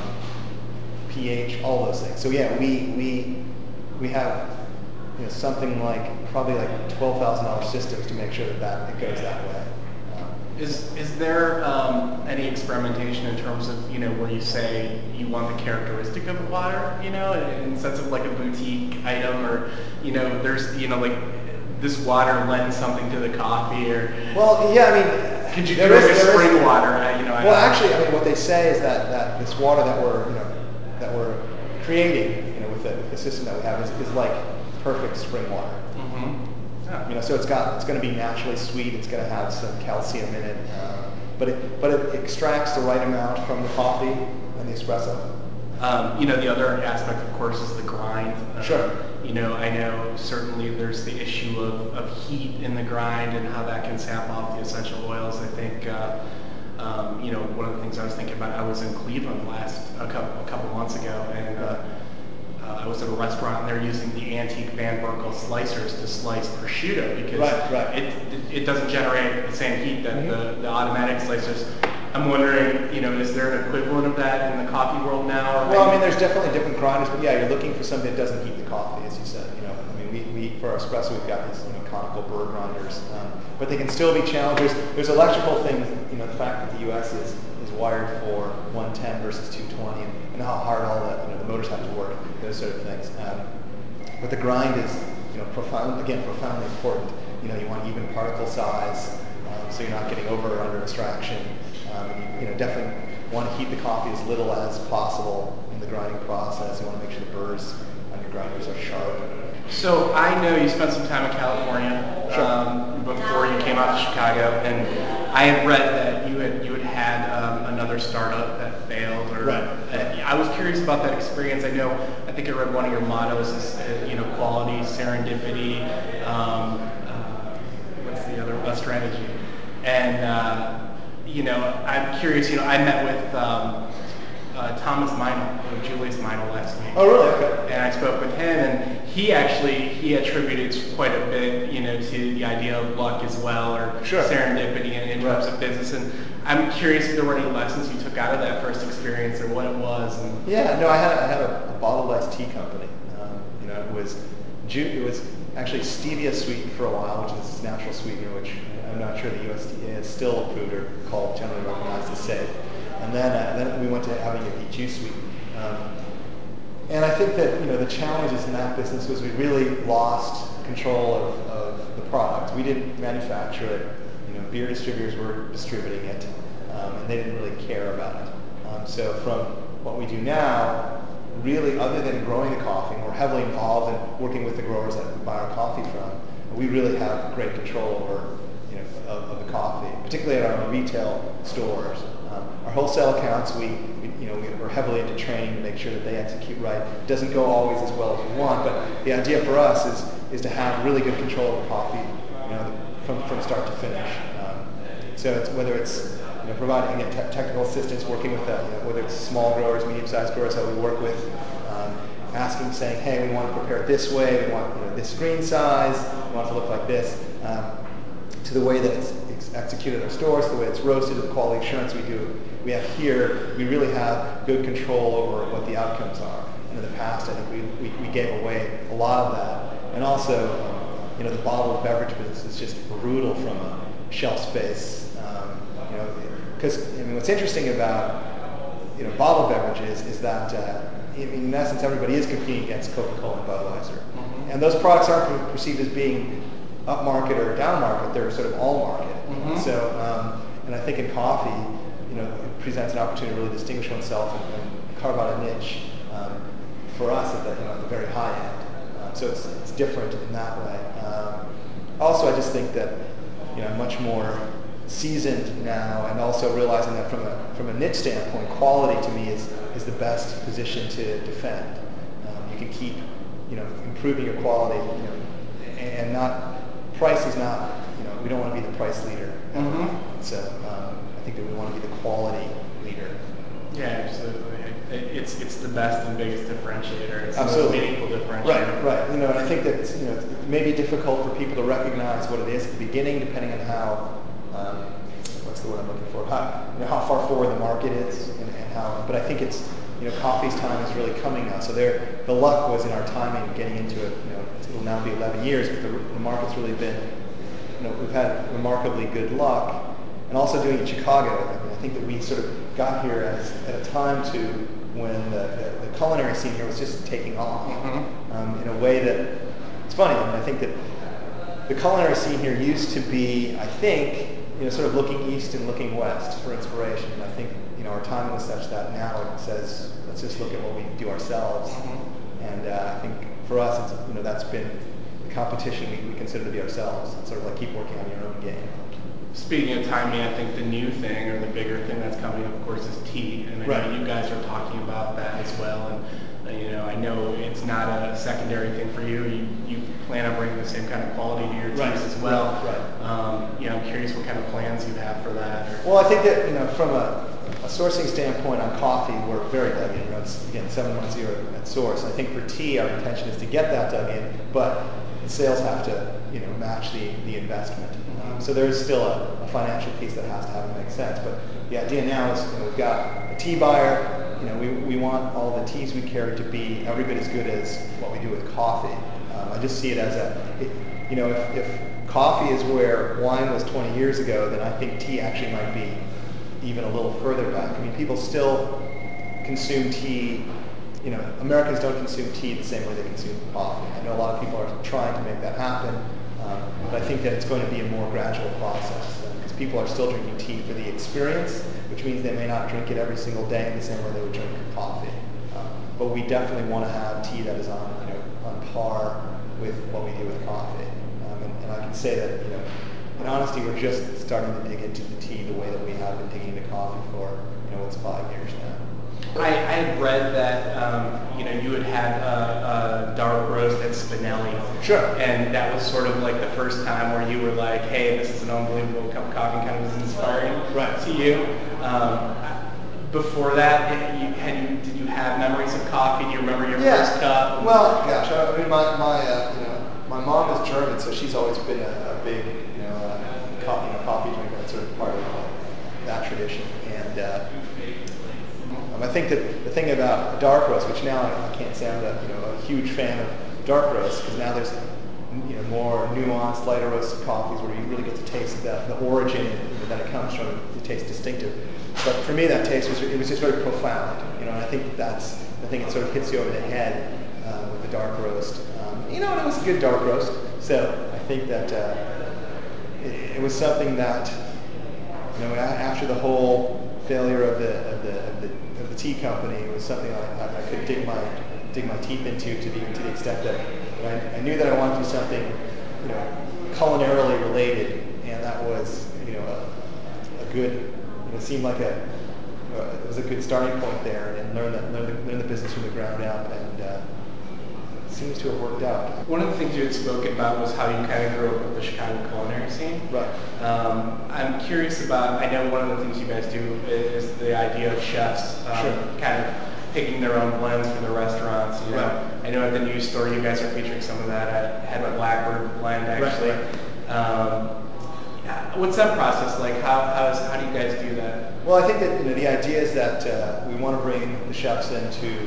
pH, all those things. So yeah, we we we have you know something like probably like twelve thousand dollar systems to make sure that, that it goes that way. Um, is is there um, any experimentation in terms of you know where you say you want the characteristic of the water, you know, in, in the sense of like a boutique item, or you know there's you know like this water lends something to the coffee, or well yeah I mean could you do like is, a spring is, water? You know, well I actually I mean what they say is that that this water that we're you know that we're creating, you know, with the, with the system that we have is, is like perfect spring water. Mm-hmm. Yeah. You know, so it's got it's going to be naturally sweet. It's going to have some calcium in it, uh, but it but it extracts the right amount from the coffee and the espresso. Um, you know, the other aspect, of course, is the grind. Uh, sure. You know, I know certainly there's the issue of, of heat in the grind and how that can sap off the essential oils. I think. Uh, Um, you know, one of the things I was thinking about, I was in Cleveland last a couple, a couple months ago, and uh, uh, I was at a restaurant, and they're using the antique Van Berkel slicers to slice prosciutto because right, right. It, it it doesn't generate the same heat that mm-hmm. the, the automatic slicers. I'm wondering, you know, is there an equivalent of that in the coffee world now? Or well, I mean, there's definitely different grinders, but yeah, you're looking for something that doesn't heat the coffee, as you said. You know, I mean, we, we for our espresso, we've got these, you know, conical burr grinders, um, but they can still be challengers. There's electrical things, you know, the fact that the U S is is wired for one ten versus two twenty, and, and how hard all the, you know, the motors have to work, those sort of things. Um, but the grind is, you know, profound, again, profoundly important. You know, you want even particle size, um, so you're not getting over or under extraction. Um, and you, you know, definitely want to heat the coffee as little as possible in the grinding process. You want to make sure the burrs on your grinders are sharp. So I know you spent some time in California Sure. um, before you came out to Chicago, and I had read that you had you had had um, another startup that failed. Or, Right. uh, I was curious about that experience. I know, I think I read one of your mottos is uh, you know, quality, serendipity. Um, uh, what's the other? Uh, strategy. And uh, you know, I'm curious. You know, I met with um, uh, Thomas Meinl of Julius Meinl last week. Oh, really? Okay. And I spoke with him, and he actually he attributed quite a bit, you know, to the idea of luck as well, or Sure. serendipity in, in terms Right. of business. And I'm curious if there were any lessons you took out of that first experience, or what it was. And Yeah, no, I had I had a, a bottled iced tea company. Um, you know, it was ju- it was actually stevia sweetened for a while, which is this natural sweetener, which I'm not sure the U S D A is still approved or called generally recognized as safe. And then uh, then we went to having it be juice sweetened. Um, and I think that, you know, the challenges in that business was we really lost control of, of the product. We didn't manufacture it. You know, beer distributors were distributing it, um, and they didn't really care about it. Um, so from what we do now, really, other than growing the coffee, and we're heavily involved in working with the growers that we buy our coffee from, we really have great control over, you know, of, of the coffee, particularly at our retail stores. Um, our wholesale accounts, we, we you know, we're heavily into training to make sure that they execute right. It doesn't go always as well as we want, but the idea for us is is to have really good control of the coffee, you know, from from start to finish. Um, so it's whether it's, you know, providing, again, te- technical assistance, working with them, you know, whether it's small growers, medium-sized growers that we work with, um, asking, saying, hey, we want to prepare it this way, we want, you know, this screen size, we want it to look like this, um, to the way that it's, it's executed in our stores, the way it's roasted, the quality assurance we do, we have here, we really have good control over what the outcomes are. And in the past, I think we, we, we gave away a lot of that. And also, um, you know, the bottled beverage business is just brutal from a shelf space. Um, you know, because I mean, what's interesting about, you know, bottled beverages is that uh, in, in essence everybody is competing against Coca-Cola and Budweiser, mm-hmm. and those products aren't perceived as being upmarket or downmarket; they're sort of all market. Mm-hmm. So, um, and I think in coffee, you know, it presents an opportunity to really distinguish oneself and, and carve out a niche um, for us at the, you know, at the very high end. Um, so it's it's different in that way. Um, also, I just think that, you know, much more seasoned now, and also realizing that from a from a niche standpoint, quality to me is is the best position to defend. Um, you can keep, you know, improving your quality, you know, and not price is not, you know, we don't want to be the price leader. Mm-hmm. So um, I think that we want to be the quality leader. Yeah, absolutely. It, it's it's the best and biggest differentiator. It's Absolutely. the most meaningful differentiator. Right, right. You know, and I think that, you know, it may be difficult for people to recognize what it is at the beginning, depending on how. Um, what's the word I'm looking for? How, you know, how far forward the market is, and, and how. But I think it's, you know, coffee's time is really coming now. So there, the luck was in our timing getting into it. You know, it will now be eleven years, but the, the market's really been. You know, we've had remarkably good luck, and also doing it in Chicago. I mean, I think that we sort of got here as, at a time to when the, the, the culinary scene here was just taking off, mm-hmm. um, in a way that it's funny. I mean, I think that the culinary scene here used to be, I think, you know, sort of looking east and looking west for inspiration. And I think, you know, our timing is such that now it says, let's just look at what we do ourselves. Mm-hmm. And uh, I think for us, it's, you know, that's been the competition we, we consider to be ourselves. It's sort of like keep working on your own game. Speaking of timing, I think the new thing or the bigger thing that's coming, of course, is tea. And I right. know you guys are talking about that as well. And uh, you know, I know it's not a secondary thing for you. You you plan on bringing the same kind of quality to your teas right. as well. Right. right. Um, you know, I'm curious what kind of plans you have for that. Or... Well, I think that, you know, from a a sourcing standpoint on coffee, we're very dug in. You know, it's, again, seven one zero at source. I think for tea, our intention is to get that dug in, but the sales have to, you know, match the, the investment. Um, so there is still a, a financial piece that has to have to make sense. But the idea now is, you know, we've got a tea buyer. You know, we, we want all the teas we carry to be every bit as good as what we do with coffee. Um, I just see it as a, it, you know, if, if coffee is where wine was twenty years ago, then I think tea actually might be even a little further back. I mean, people still consume tea. You know, Americans don't consume tea the same way they consume coffee. I know a lot of people are trying to make that happen, um, but I think that it's going to be a more gradual process because uh, people are still drinking tea for the experience, which means they may not drink it every single day in the same way they would drink coffee. Um, but we definitely want to have tea that is on, you know, on par with what we do with coffee. Um, and, and I can say that, you know, in honesty, we're just starting to dig into the tea the way that we have been digging into coffee for, you know, it's five years now. I, I had read that um, you know you had had a, a dark roast at Spinelli. Sure. And that was sort of like the first time where you were like, hey, this is an unbelievable cup of coffee, and kind of was inspiring right. to you. Um, before that, you, had you, did you have memories of coffee? Do you remember your yeah. first cup? Well, gosh, I mean, my my uh, you know my mom is German, so she's always been a, a big you know uh, coffee, you know, coffee drinker. That's sort of part of uh, that tradition. And uh, um, I think that the thing about dark roast, which now I, I can't say I'm a, you know a huge fan of dark roast, because now there's you know more nuanced, lighter roasted coffees where you really get to taste the, the origin that it comes from. It tastes distinctive. But for me, that taste was it was just very profound, you know. And I think that's I think it sort of hits you over the head uh, with the dark roast, um, you know. And it was a good dark roast, so I think that uh, it, it was something that you know after the whole failure of the of the of the, of the tea company, it was something I, I could dig my dig my teeth into to the to the extent that I, I knew that I wanted to do something you know culinarily related, and that was you know a, a good. It seemed like a uh, it was a good starting point there, and learn that learn the, learn the business from the ground up, and uh, it seems to have worked out. One of the things you had spoken about was how you kind of grew up with the Chicago culinary scene. Right. Um, I'm curious about. I know one of the things you guys do is the idea of chefs um, sure. kind of picking their own blends for the restaurants. You know, right. I know at the news store you guys are featuring some of that. I had a Blackbird blend actually. Right, right. Um, What's that process like? How how, is, how do you guys do that? Well, I think that you know the idea is that uh, we want to bring the chefs in to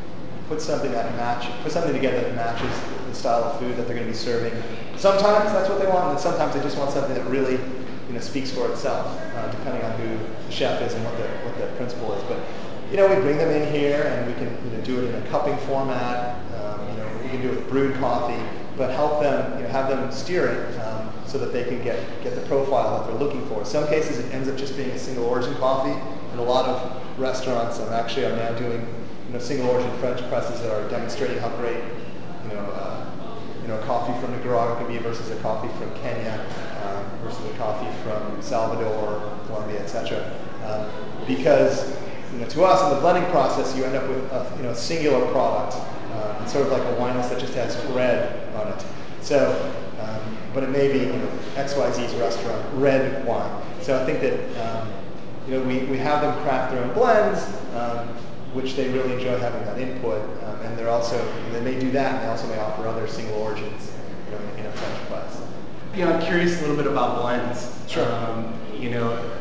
put something that match, put something together that matches the style of food that they're going to be serving. Sometimes that's what they want, and sometimes they just want something that really you know speaks for itself, uh, depending on who the chef is and what the what the principle is. But you know, we bring them in here, and we can you know do it in a cupping format. Um, you know, we can do it with brewed coffee, but help them you know have them steer it. Um, so that they can get, get the profile that they're looking for. In some cases, it ends up just being a single origin coffee. In a lot of restaurants, I'm actually I'm now doing you know single origin French presses that are demonstrating how great you know uh, you know a coffee from Nicaragua can be versus a coffee from Kenya um, versus a coffee from Salvador, Colombia, et cetera. Um, because you know to us in the blending process, you end up with a you know a singular product. Uh, it's sort of like a wine list that just has red on it. So. Um, but it may be, you know, X Y Z's restaurant, red wine. So I think that, um, you know, we, we have them craft their own blends, um, which they really enjoy having that input. Um, and they're also, they may do that, and they also may offer other single origins, you know, in a French press. You know, I'm curious a little bit about blends. Sure. Um, you know,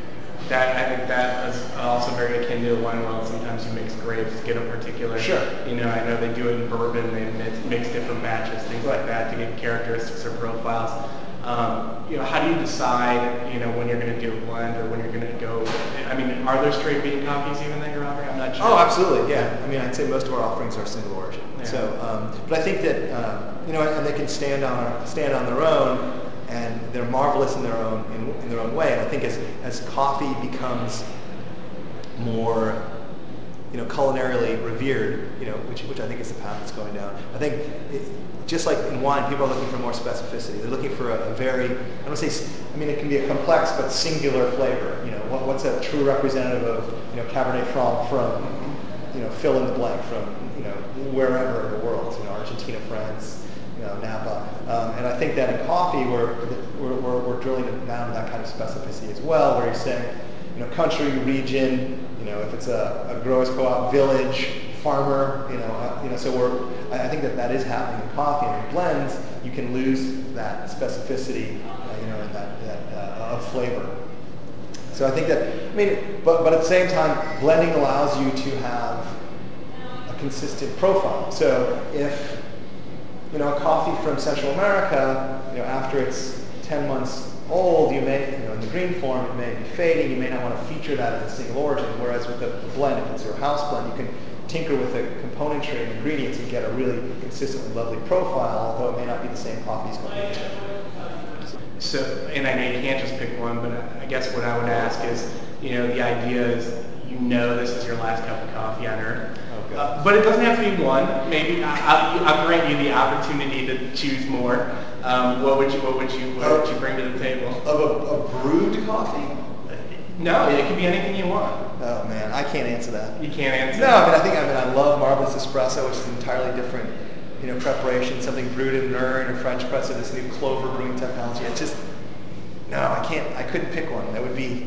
that I think that is also very akin to a wine world. Sometimes you mix grapes, get a particular. Sure. You know, I know they do it in bourbon. They mix, mix different batches, things right. like that, to get characteristics or profiles. Um, you know, how do you decide, you know, when you're going to do a blend or when you're going to go? I mean, are there straight bean coffees even that you're offering? I'm not sure. Oh, absolutely. Yeah. I mean, I'd say most of our offerings are single origin. Yeah. So, um, but I think that uh, you know, and they can stand on stand on their own. And they're marvelous in their own in, in their own way. And I think as as coffee becomes more, you know, culinarily revered, you know, which which I think is the path it's going down. I think it, just like in wine, people are looking for more specificity. They're looking for a, a very, I don't say, I mean, it can be a complex but singular flavor. You know, what, what's a true representative of, you know, Cabernet Franc from, you know, fill in the blank from, you know, wherever in the world, you know, Argentina, France. You know, Napa, um, and I think that in coffee we're, we're, we're, we're drilling down to that kind of specificity as well, where you're saying, you know, country, region, you know, if it's a, a growers co-op, village, farmer, you know, uh, you know. So we're, I think that that is happening in coffee and in blends. You can lose that specificity, uh, you know, and that, that uh, of flavor. So I think that, I mean, but but at the same time, blending allows you to have a consistent profile. So if, you know, a coffee from Central America, you know, after it's ten months old, you may, you know, in the green form, it may be fading. You may not want to feature that as a single origin. Whereas with a blend, if it's your house blend, you can tinker with the componentry and ingredients and get a really consistently lovely profile, although it may not be the same coffees going into it. So, and I know you can't just pick one, but I guess what I would ask is, you know, the idea is, you know, this is your last cup of coffee on earth. Okay. Uh, but it doesn't have to be one. Maybe I, I, I'll grant you the opportunity to choose more. Um, what would you, what would you, what would you bring to the table? Of a, a brewed coffee? No, it could be anything you want. Oh man, I can't answer that. You can't answer. No, I mean, I think I mean I love Marvelous Espresso, which is an entirely different, you know, preparation. Something brewed in Nern or French press with this new Clover brewing technology. It's just no, I can't. I couldn't pick one. That would be.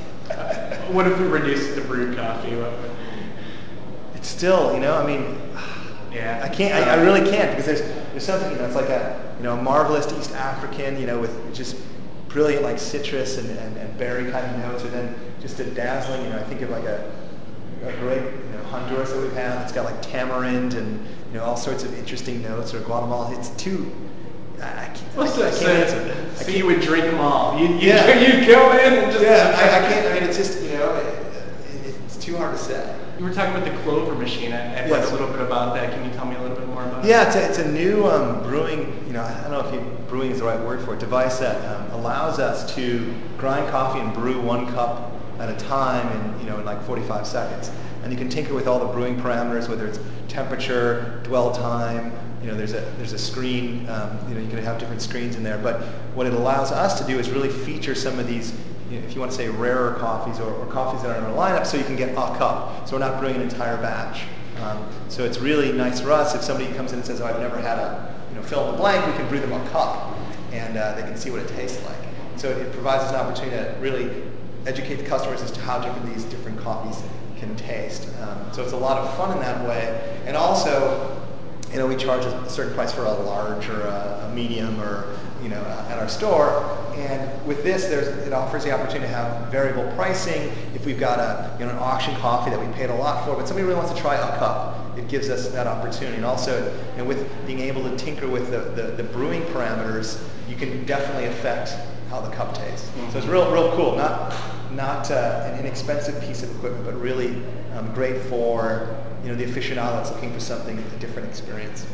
What if we reduced the brewed coffee? What would... It's still, you know, I mean, yeah, I can't. I, I really can't because there's there's something, you know, it's like a you know a marvelous East African, you know, with just brilliant like citrus and, and, and berry kind of notes, or then just a dazzling, you know, I think of like a, a great, you know, Honduras that we've had. It's got like tamarind and, you know, all sorts of interesting notes, or Guatemala. It's too, I, I can't, well, so, I can't so, answer. So you would drink them all. You, you, yeah. You'd go in and just... Yeah, I, I can't, I mean, it's just, you know, it, it, it's too hard to say. You were talking about the Clover machine. I, I've yes. heard a little bit about that. Can you tell me a little bit more about yeah, it? Yeah, it's, it's a new um, brewing, you know, I don't know if you, brewing is the right word for it, device that um, allows us to grind coffee and brew one cup at a time in, you know, in like forty-five seconds. And you can tinker with all the brewing parameters, whether it's temperature, dwell time, you know, there's a there's a screen, um, you know, you can have different screens in there. But what it allows us to do is really feature some of these, you know, if you want to say rarer coffees or, or coffees that are in our lineup, so you can get a cup. So we're not brewing an entire batch. Um, so it's really nice for us if somebody comes in and says, "Oh, I've never had a, you know, fill in the blank," we can brew them a cup, and uh, they can see what it tastes like. So it, it provides us an opportunity to really educate the customers as to how different these different coffees can taste. Um, so it's a lot of fun in that way, and also, you know, we charge a certain price for a large or a, a medium, or, you know, uh, at our store. And with this, there's it offers the opportunity to have variable pricing. If we've got a you know an auction coffee that we paid a lot for, but somebody really wants to try a cup, it gives us that opportunity. And also, you know, with being able to tinker with the, the, the brewing parameters, you can definitely affect how the cup tastes. Mm-hmm. So it's real real cool. Not not uh, an inexpensive piece of equipment, but really um, great for you know the aficionado that's looking for something, a different experience.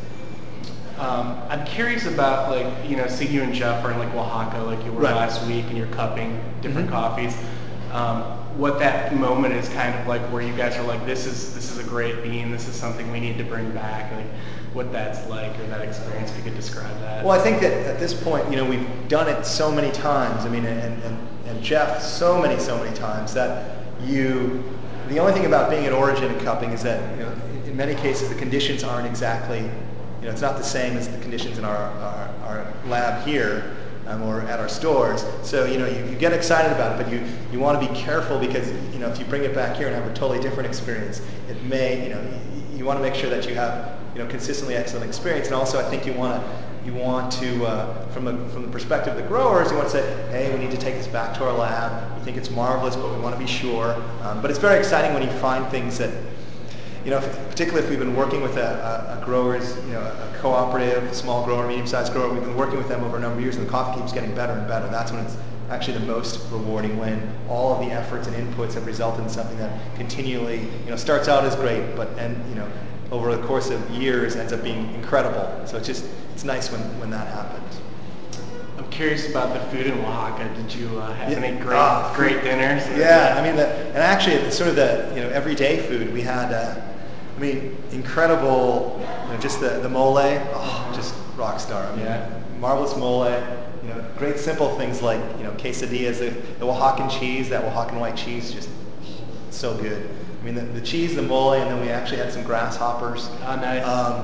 Um, I'm curious about, like, you know, see you and Jeff are in like Oaxaca, like you were right. last week, and you're cupping different mm-hmm. coffees. Um, what that moment is kind of like, where you guys are like, this is this is a great bean, this is something we need to bring back, like what that's like, or that experience, if you could describe that. Well, I think that at this point, you know, we've done it so many times. I mean, and, and, and Jeff so many, so many times that you, the only thing about being at origin and cupping is that, you know, in many cases the conditions aren't exactly, you know, it's not the same as the conditions in our, our, our lab here um, or at our stores. So, you know, you, you get excited about it, but you, you want to be careful because, you know, if you bring it back here and have a totally different experience, it may, you know, you, you want to make sure that you have, you know, consistently excellent experience. And also, I think you want to, you want to, uh, from, a, from the perspective of the growers, you want to say, hey, we need to take this back to our lab. We think it's marvelous, but we want to be sure. Um, but it's very exciting when you find things that, you know, if, particularly if we've been working with a, a, a growers, you know, a cooperative, a small grower, medium-sized grower, we've been working with them over a number of years, and the coffee keeps getting better and better. That's when it's actually the most rewarding, when all of the efforts and inputs have resulted in something that continually, you know, starts out as great, but and you know, over the course of years ends up being incredible. So it's just, it's nice when, when that happens. I'm curious about the food in Oaxaca. Did you uh, have yeah. any great uh, great dinners? Yeah, I mean, the, and actually, it's sort of the you know everyday food. We had, uh, I mean, incredible, you know, just the the mole. Oh, just rock star. I mean, yeah. Marvelous mole. You know, great simple things like you know quesadillas, the, the Oaxacan cheese, that Oaxacan white cheese, just so good. I mean, the, the cheese, the mole, and then we actually had some grasshoppers. Oh, nice. Um,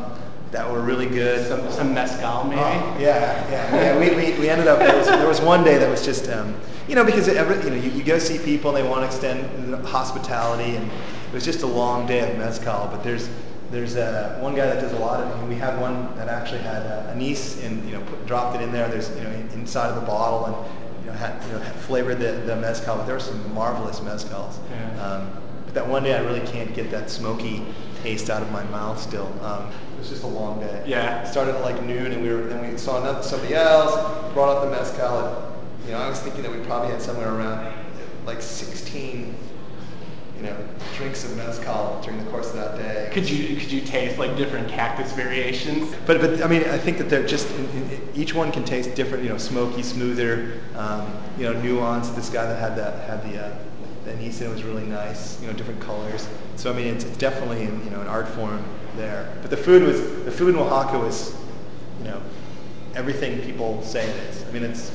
that were really good. Some, some mezcal, maybe? Oh, yeah, yeah, yeah. We, we, we ended up, there was, there was one day that was just, um, you know, because it, every, you know, you, you go see people and they want to extend hospitality, and it was just a long day of mezcal. But there's there's uh, one guy that does a lot of, and we had one that actually had uh, anise and, you know, put, dropped it in there. There's, you know, inside of the bottle, and, you know, had, you know, had flavored the, the mezcal. But there were some marvelous mezcals. Yeah. Um, but that one day I really can't get that smoky taste out of my mouth still. Um, it was just a long day. Yeah. It started at like noon, and we were then we saw another, somebody else, brought up the mezcal. And, you know, I was thinking that we probably had somewhere around like sixteen, you know, drinks of mezcal during the course of that day. Could you could you taste like different cactus variations? But but I mean, I think that they're just in, in, each one can taste different. You know, smoky, smoother, um, you know, nuance. This guy that had that had the uh, the anise in it was really nice. You know, different colors. So I mean, it's, it's definitely you know an art form there. But the food was the food in Oaxaca was, you know, everything people say it is. I mean, it's.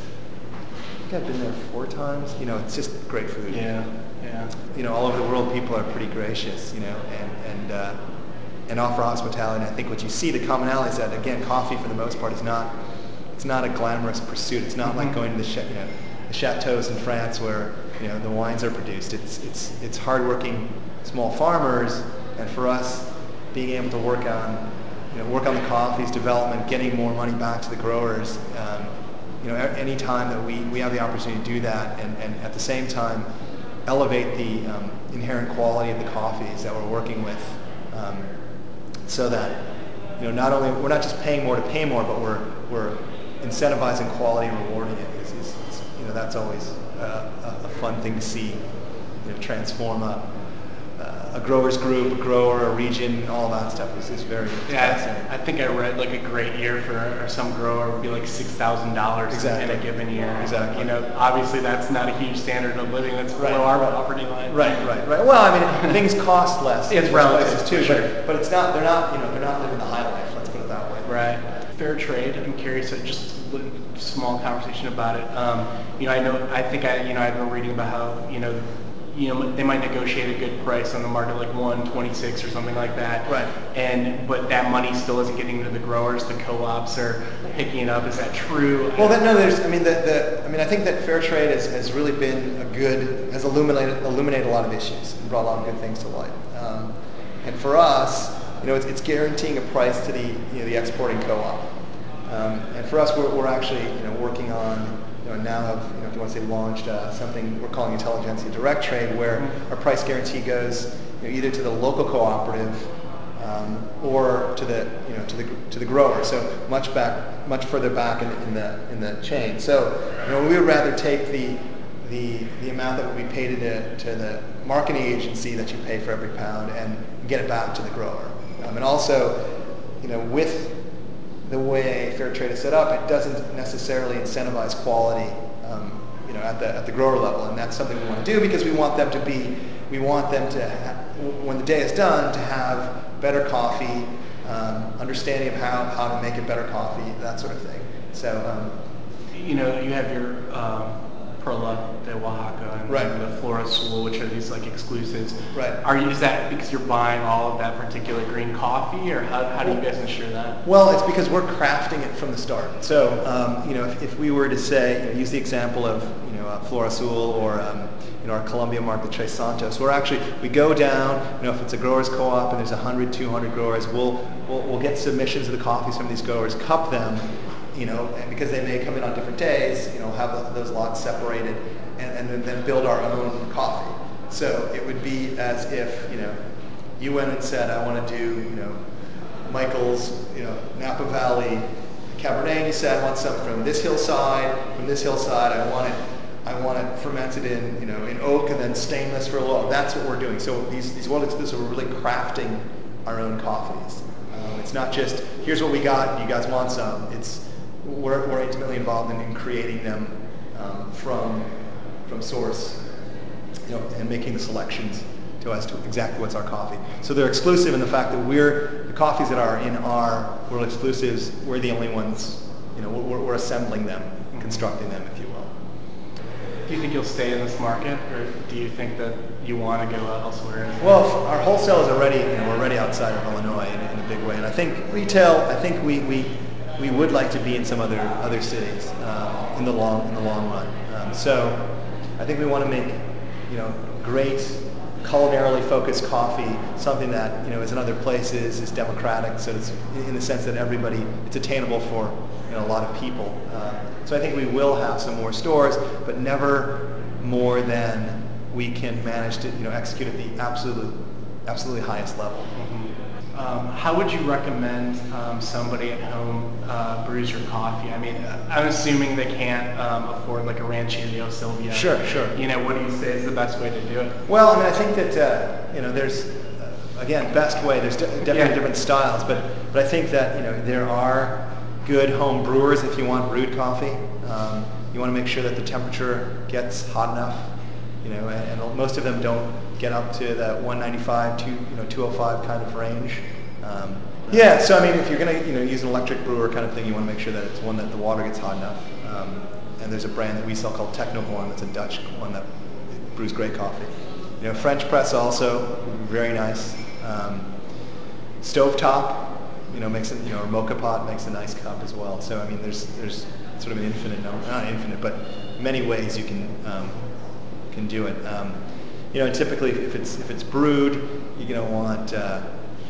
I think I've been there four times. You know, it's just great food. Yeah, yeah. You know, all over the world, people are pretty gracious. You know, and and uh, and offer hospitality. And I think what you see, the commonality is that again, coffee for the most part is not. It's not a glamorous pursuit. It's not mm-hmm. like going to the cha- you know the chateaus in France where you know the wines are produced. It's it's it's hardworking small farmers, and for us, being able to work on you know work on the coffee's development, getting more money back to the growers. Um, You know, any time that we, we have the opportunity to do that, and, and at the same time elevate the um, inherent quality of the coffees that we're working with, um, so that you know not only we're not just paying more to pay more, but we're we're incentivizing quality and rewarding it. Is, is, is you know that's always uh, a, a fun thing to see. You know, transform a a growers group, a grower, a region, all that stuff is, is very yeah, fascinating. I think I read like a great year for or some grower would be like six thousand dollars exactly. in a given year. Exactly. You know, obviously that's not a huge standard of living. That's right, below our right. poverty line. Right, right, right. Well, I mean, things cost less. It's in relative places too, sure. but, but it's not. They're not. You know, they're not living the high life. Let's put it that way. Right. Fair trade. I'm curious. Just a small conversation about it. Um, you know, I know. I think I. You know, I've been reading about how you know. You know, they might negotiate a good price on the market, like one twenty-six or something like that. Right. And but that money still isn't getting to the growers. The co-ops are picking it up. Is that true? Well, that, no. There's. I mean, the, the. I mean, I think that fair trade has, has really been a good. Has illuminated illuminated a lot of issues and brought a lot of good things to light. Um, and for us, you know, it's, it's guaranteeing a price to the you know the exporting co-op. Um, and for us, we're, we're actually you know working on. You know, now have, you know, if you want to say launched uh, something we're calling Intelligentsia Direct Trade, where mm-hmm. our price guarantee goes you know, either to the local cooperative um, or to the you know to the to the grower. So much back, much further back in, in the in the chain. So you know, we would rather take the the the amount that would be paid to the to the marketing agency that you pay for every pound and get it back to the grower. Um, and also, you know, with the way fair trade is set up, it doesn't necessarily incentivize quality, um, you know, at the at the grower level, and that's something we want to do because we want them to be, we want them to, ha- when the day is done, to have better coffee, um, understanding of how, how to make a better coffee, that sort of thing. So, um, you know, you have your um, Perla de Oaxaca and right. the Flora Azul, which are these like exclusives. Right. Are you, is that because you're buying all of that particular green coffee, or how, how do you guys ensure that? Well, it's because we're crafting it from the start. So, um, you know, if, if we were to say, you know, use the example of, you know, uh, Flora Azul or, um, you know, our Colombia market, Tres Santos, we're actually, we go down, you know, if it's a growers co-op and there's one hundred, two hundred growers, we'll, we'll, we'll get submissions of the coffees from these growers, cup them, you know, and because they may come in on different days, you know, have those lots separated, and, and then, then build our own coffee. So it would be as if, you know, you went and said, I want to do, you know, Michael's, you know, Napa Valley Cabernet, and you said, I want some from this hillside, from this hillside, I want it, I want it fermented in, you know, in oak and then stainless for a little. That's what we're doing. So these, these world exclusives, we're really crafting our own coffees. Um, it's not just, here's what we got, you guys want some. It's, We're, we're intimately involved in, in creating them um, from from source, you know, and making the selections to as to exactly what's our coffee. So they're exclusive in the fact that we're the coffees that are in our world exclusives. We're the only ones, you know, we're, we're assembling them, constructing them, if you will. Do you think you'll stay in this market, or do you think that you want to go elsewhere? Well, our wholesale is already, you know, we're already outside of Illinois in, in a big way, and I think retail, I think we we, we would like to be in some other other cities um, in the long in the long run. Um, so I think we want to make, you know, great culinarily focused coffee, something that, you know, is in other places, is democratic, so it's in the sense that everybody, it's attainable for, you know, a lot of people. Uh, so I think we will have some more stores, but never more than we can manage to, you know, execute at the absolute, absolutely highest level. Mm-hmm. Um, how would you recommend um, somebody at home uh, brews your coffee? I mean, I'm assuming they can't um, afford like a Rancherio Sylvia. Sure, sure. You know, what do you say is the best way to do it? Well, I mean, I think that uh, you know, there's uh, again, best way. There's de- definitely Yeah. different styles, but but I think that, you know, there are good home brewers if you want brewed coffee. Um, you want to make sure that the temperature gets hot enough. You know, and, and most of them don't get up to that one ninety-five, two, you know, two oh five kind of range. Um, yeah, so I mean, if you're going to, you know, use an electric brewer kind of thing, you want to make sure that it's one that the water gets hot enough. Um, and there's a brand that we sell called Technoborn. That's a Dutch one that brews great coffee. You know, French press also very nice. Um, stovetop, you know, makes it, you know, or mocha pot makes a nice cup as well. So I mean, there's there's sort of an infinite number, not infinite, but many ways you can um, can do it. Um, you know, and typically if it's if it's brewed, you're going to want uh,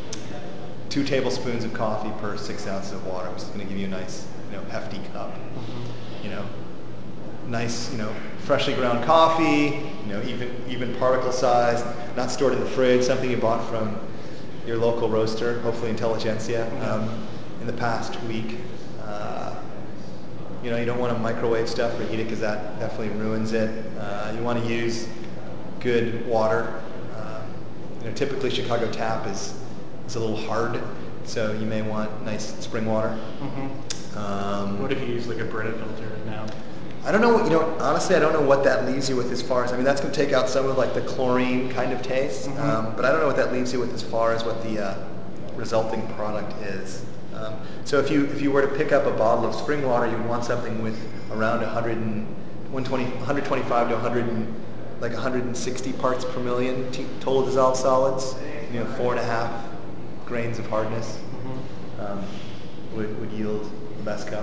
two tablespoons of coffee per six ounces of water, which is going to give you a nice, you know, hefty cup. Mm-hmm. You know, nice, you know, freshly ground coffee. You know, even even particle size, not stored in the fridge. Something you bought from your local roaster, hopefully Intelligentsia, um, in the past week. Uh, you know, you don't want to microwave stuff or heat it because that definitely ruins it. Uh, you want to use good water. Uh, you know, typically Chicago Tap is is a little hard, so you may want nice spring water. Mm-hmm. Um, what if you use like a Brita filter now? I don't know what, you know, honestly, I don't know what that leaves you with as far as, I mean, that's going to take out some of like the chlorine kind of taste, Mm-hmm. um, but I don't know what that leaves you with as far as what the uh, resulting product is. Um, so if you if you were to pick up a bottle of spring water, you'd want something with around one hundred and one twenty, one twenty-five to one hundred and, like one hundred sixty parts per million t- total dissolved solids, you know, four and a half grains of hardness, mm-hmm. um, would, would yield the best cup.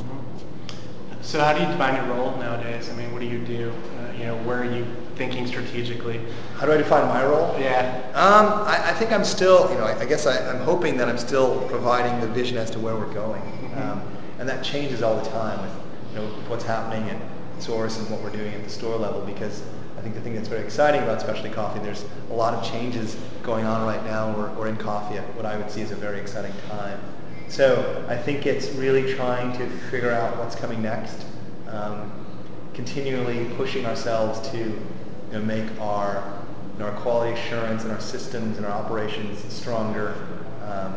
So how do you define your role nowadays? I mean, what do you do? Uh, you know, where are you thinking strategically? How do I define my role? Yeah. Um, I, I think I'm still, you know, I, I guess I, I'm hoping that I'm still providing the vision as to where we're going. Mm-hmm. Um, and that changes all the time with, you know, what's happening at Source and what we're doing at the store level, because I think the thing that's very exciting about specialty coffee, there's a lot of changes going on right now. We're, we're in coffee at what I would see as a very exciting time. So I think it's really trying to figure out what's coming next, um, continually pushing ourselves to, you know, make our, you know, our quality assurance and our systems and our operations stronger, um,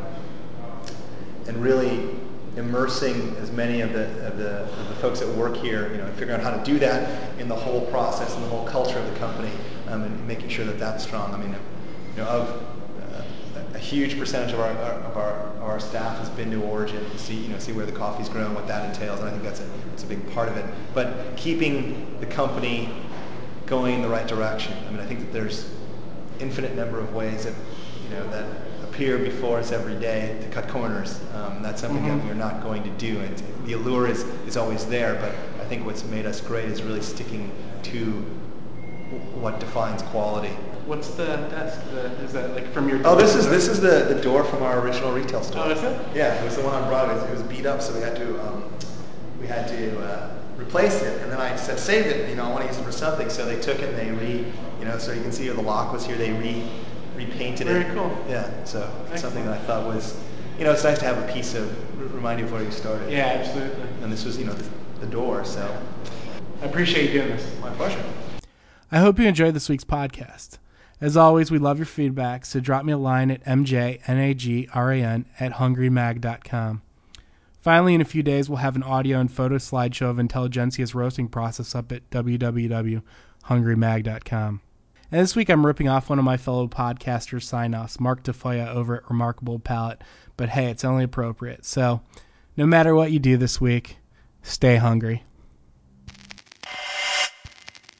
and really immersing as many of the, of the of the folks that work here, you know, and figuring out how to do that in the whole process and the whole culture of the company, um, and making sure that that's strong. I mean, you know, of a huge percentage of our, of our of our staff has been to Origin to see, you know, see where the coffee's grown, what that entails, and I think that's a that's a big part of it. But keeping the company going in the right direction. I mean, I think that there's infinite number of ways that, you know, that appear before us every day to cut corners. Um, that's something mm-hmm. that we're not going to do. And the allure is is always there, but I think what's made us great is really sticking to what defines quality. What's the desk? The, is that like from your? Oh, this is this is the, the door from our original retail store. Oh, is it? Yeah, it was the one on Broadway. It was beat up, so we had to um, we had to uh, replace it. And then I said, save it. You know, I want to use it for something. So they took it and they re, you know, so you can see where the lock was here. They re repainted Very it. Very cool. Yeah. So Excellent. It's something that I thought was, you know, it's nice to have a piece of remind you of where you started. Yeah, absolutely. And this was, you know, the, the door. So I appreciate you doing this. My pleasure. I hope you enjoyed this week's podcast. As always, we love your feedback, so drop me a line at m j nagran at hungry mag dot com. Finally, in a few days, we'll have an audio and photo slideshow of Intelligentsia's roasting process up at w w w dot hungry mag dot com. And this week, I'm ripping off one of my fellow podcasters' sign-offs, Mark DeFoya over at Remarkable Palate, but hey, it's only appropriate. So, no matter what you do this week, stay hungry.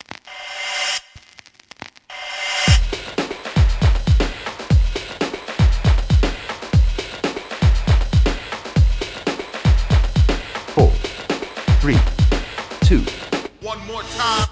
three, two, One more time.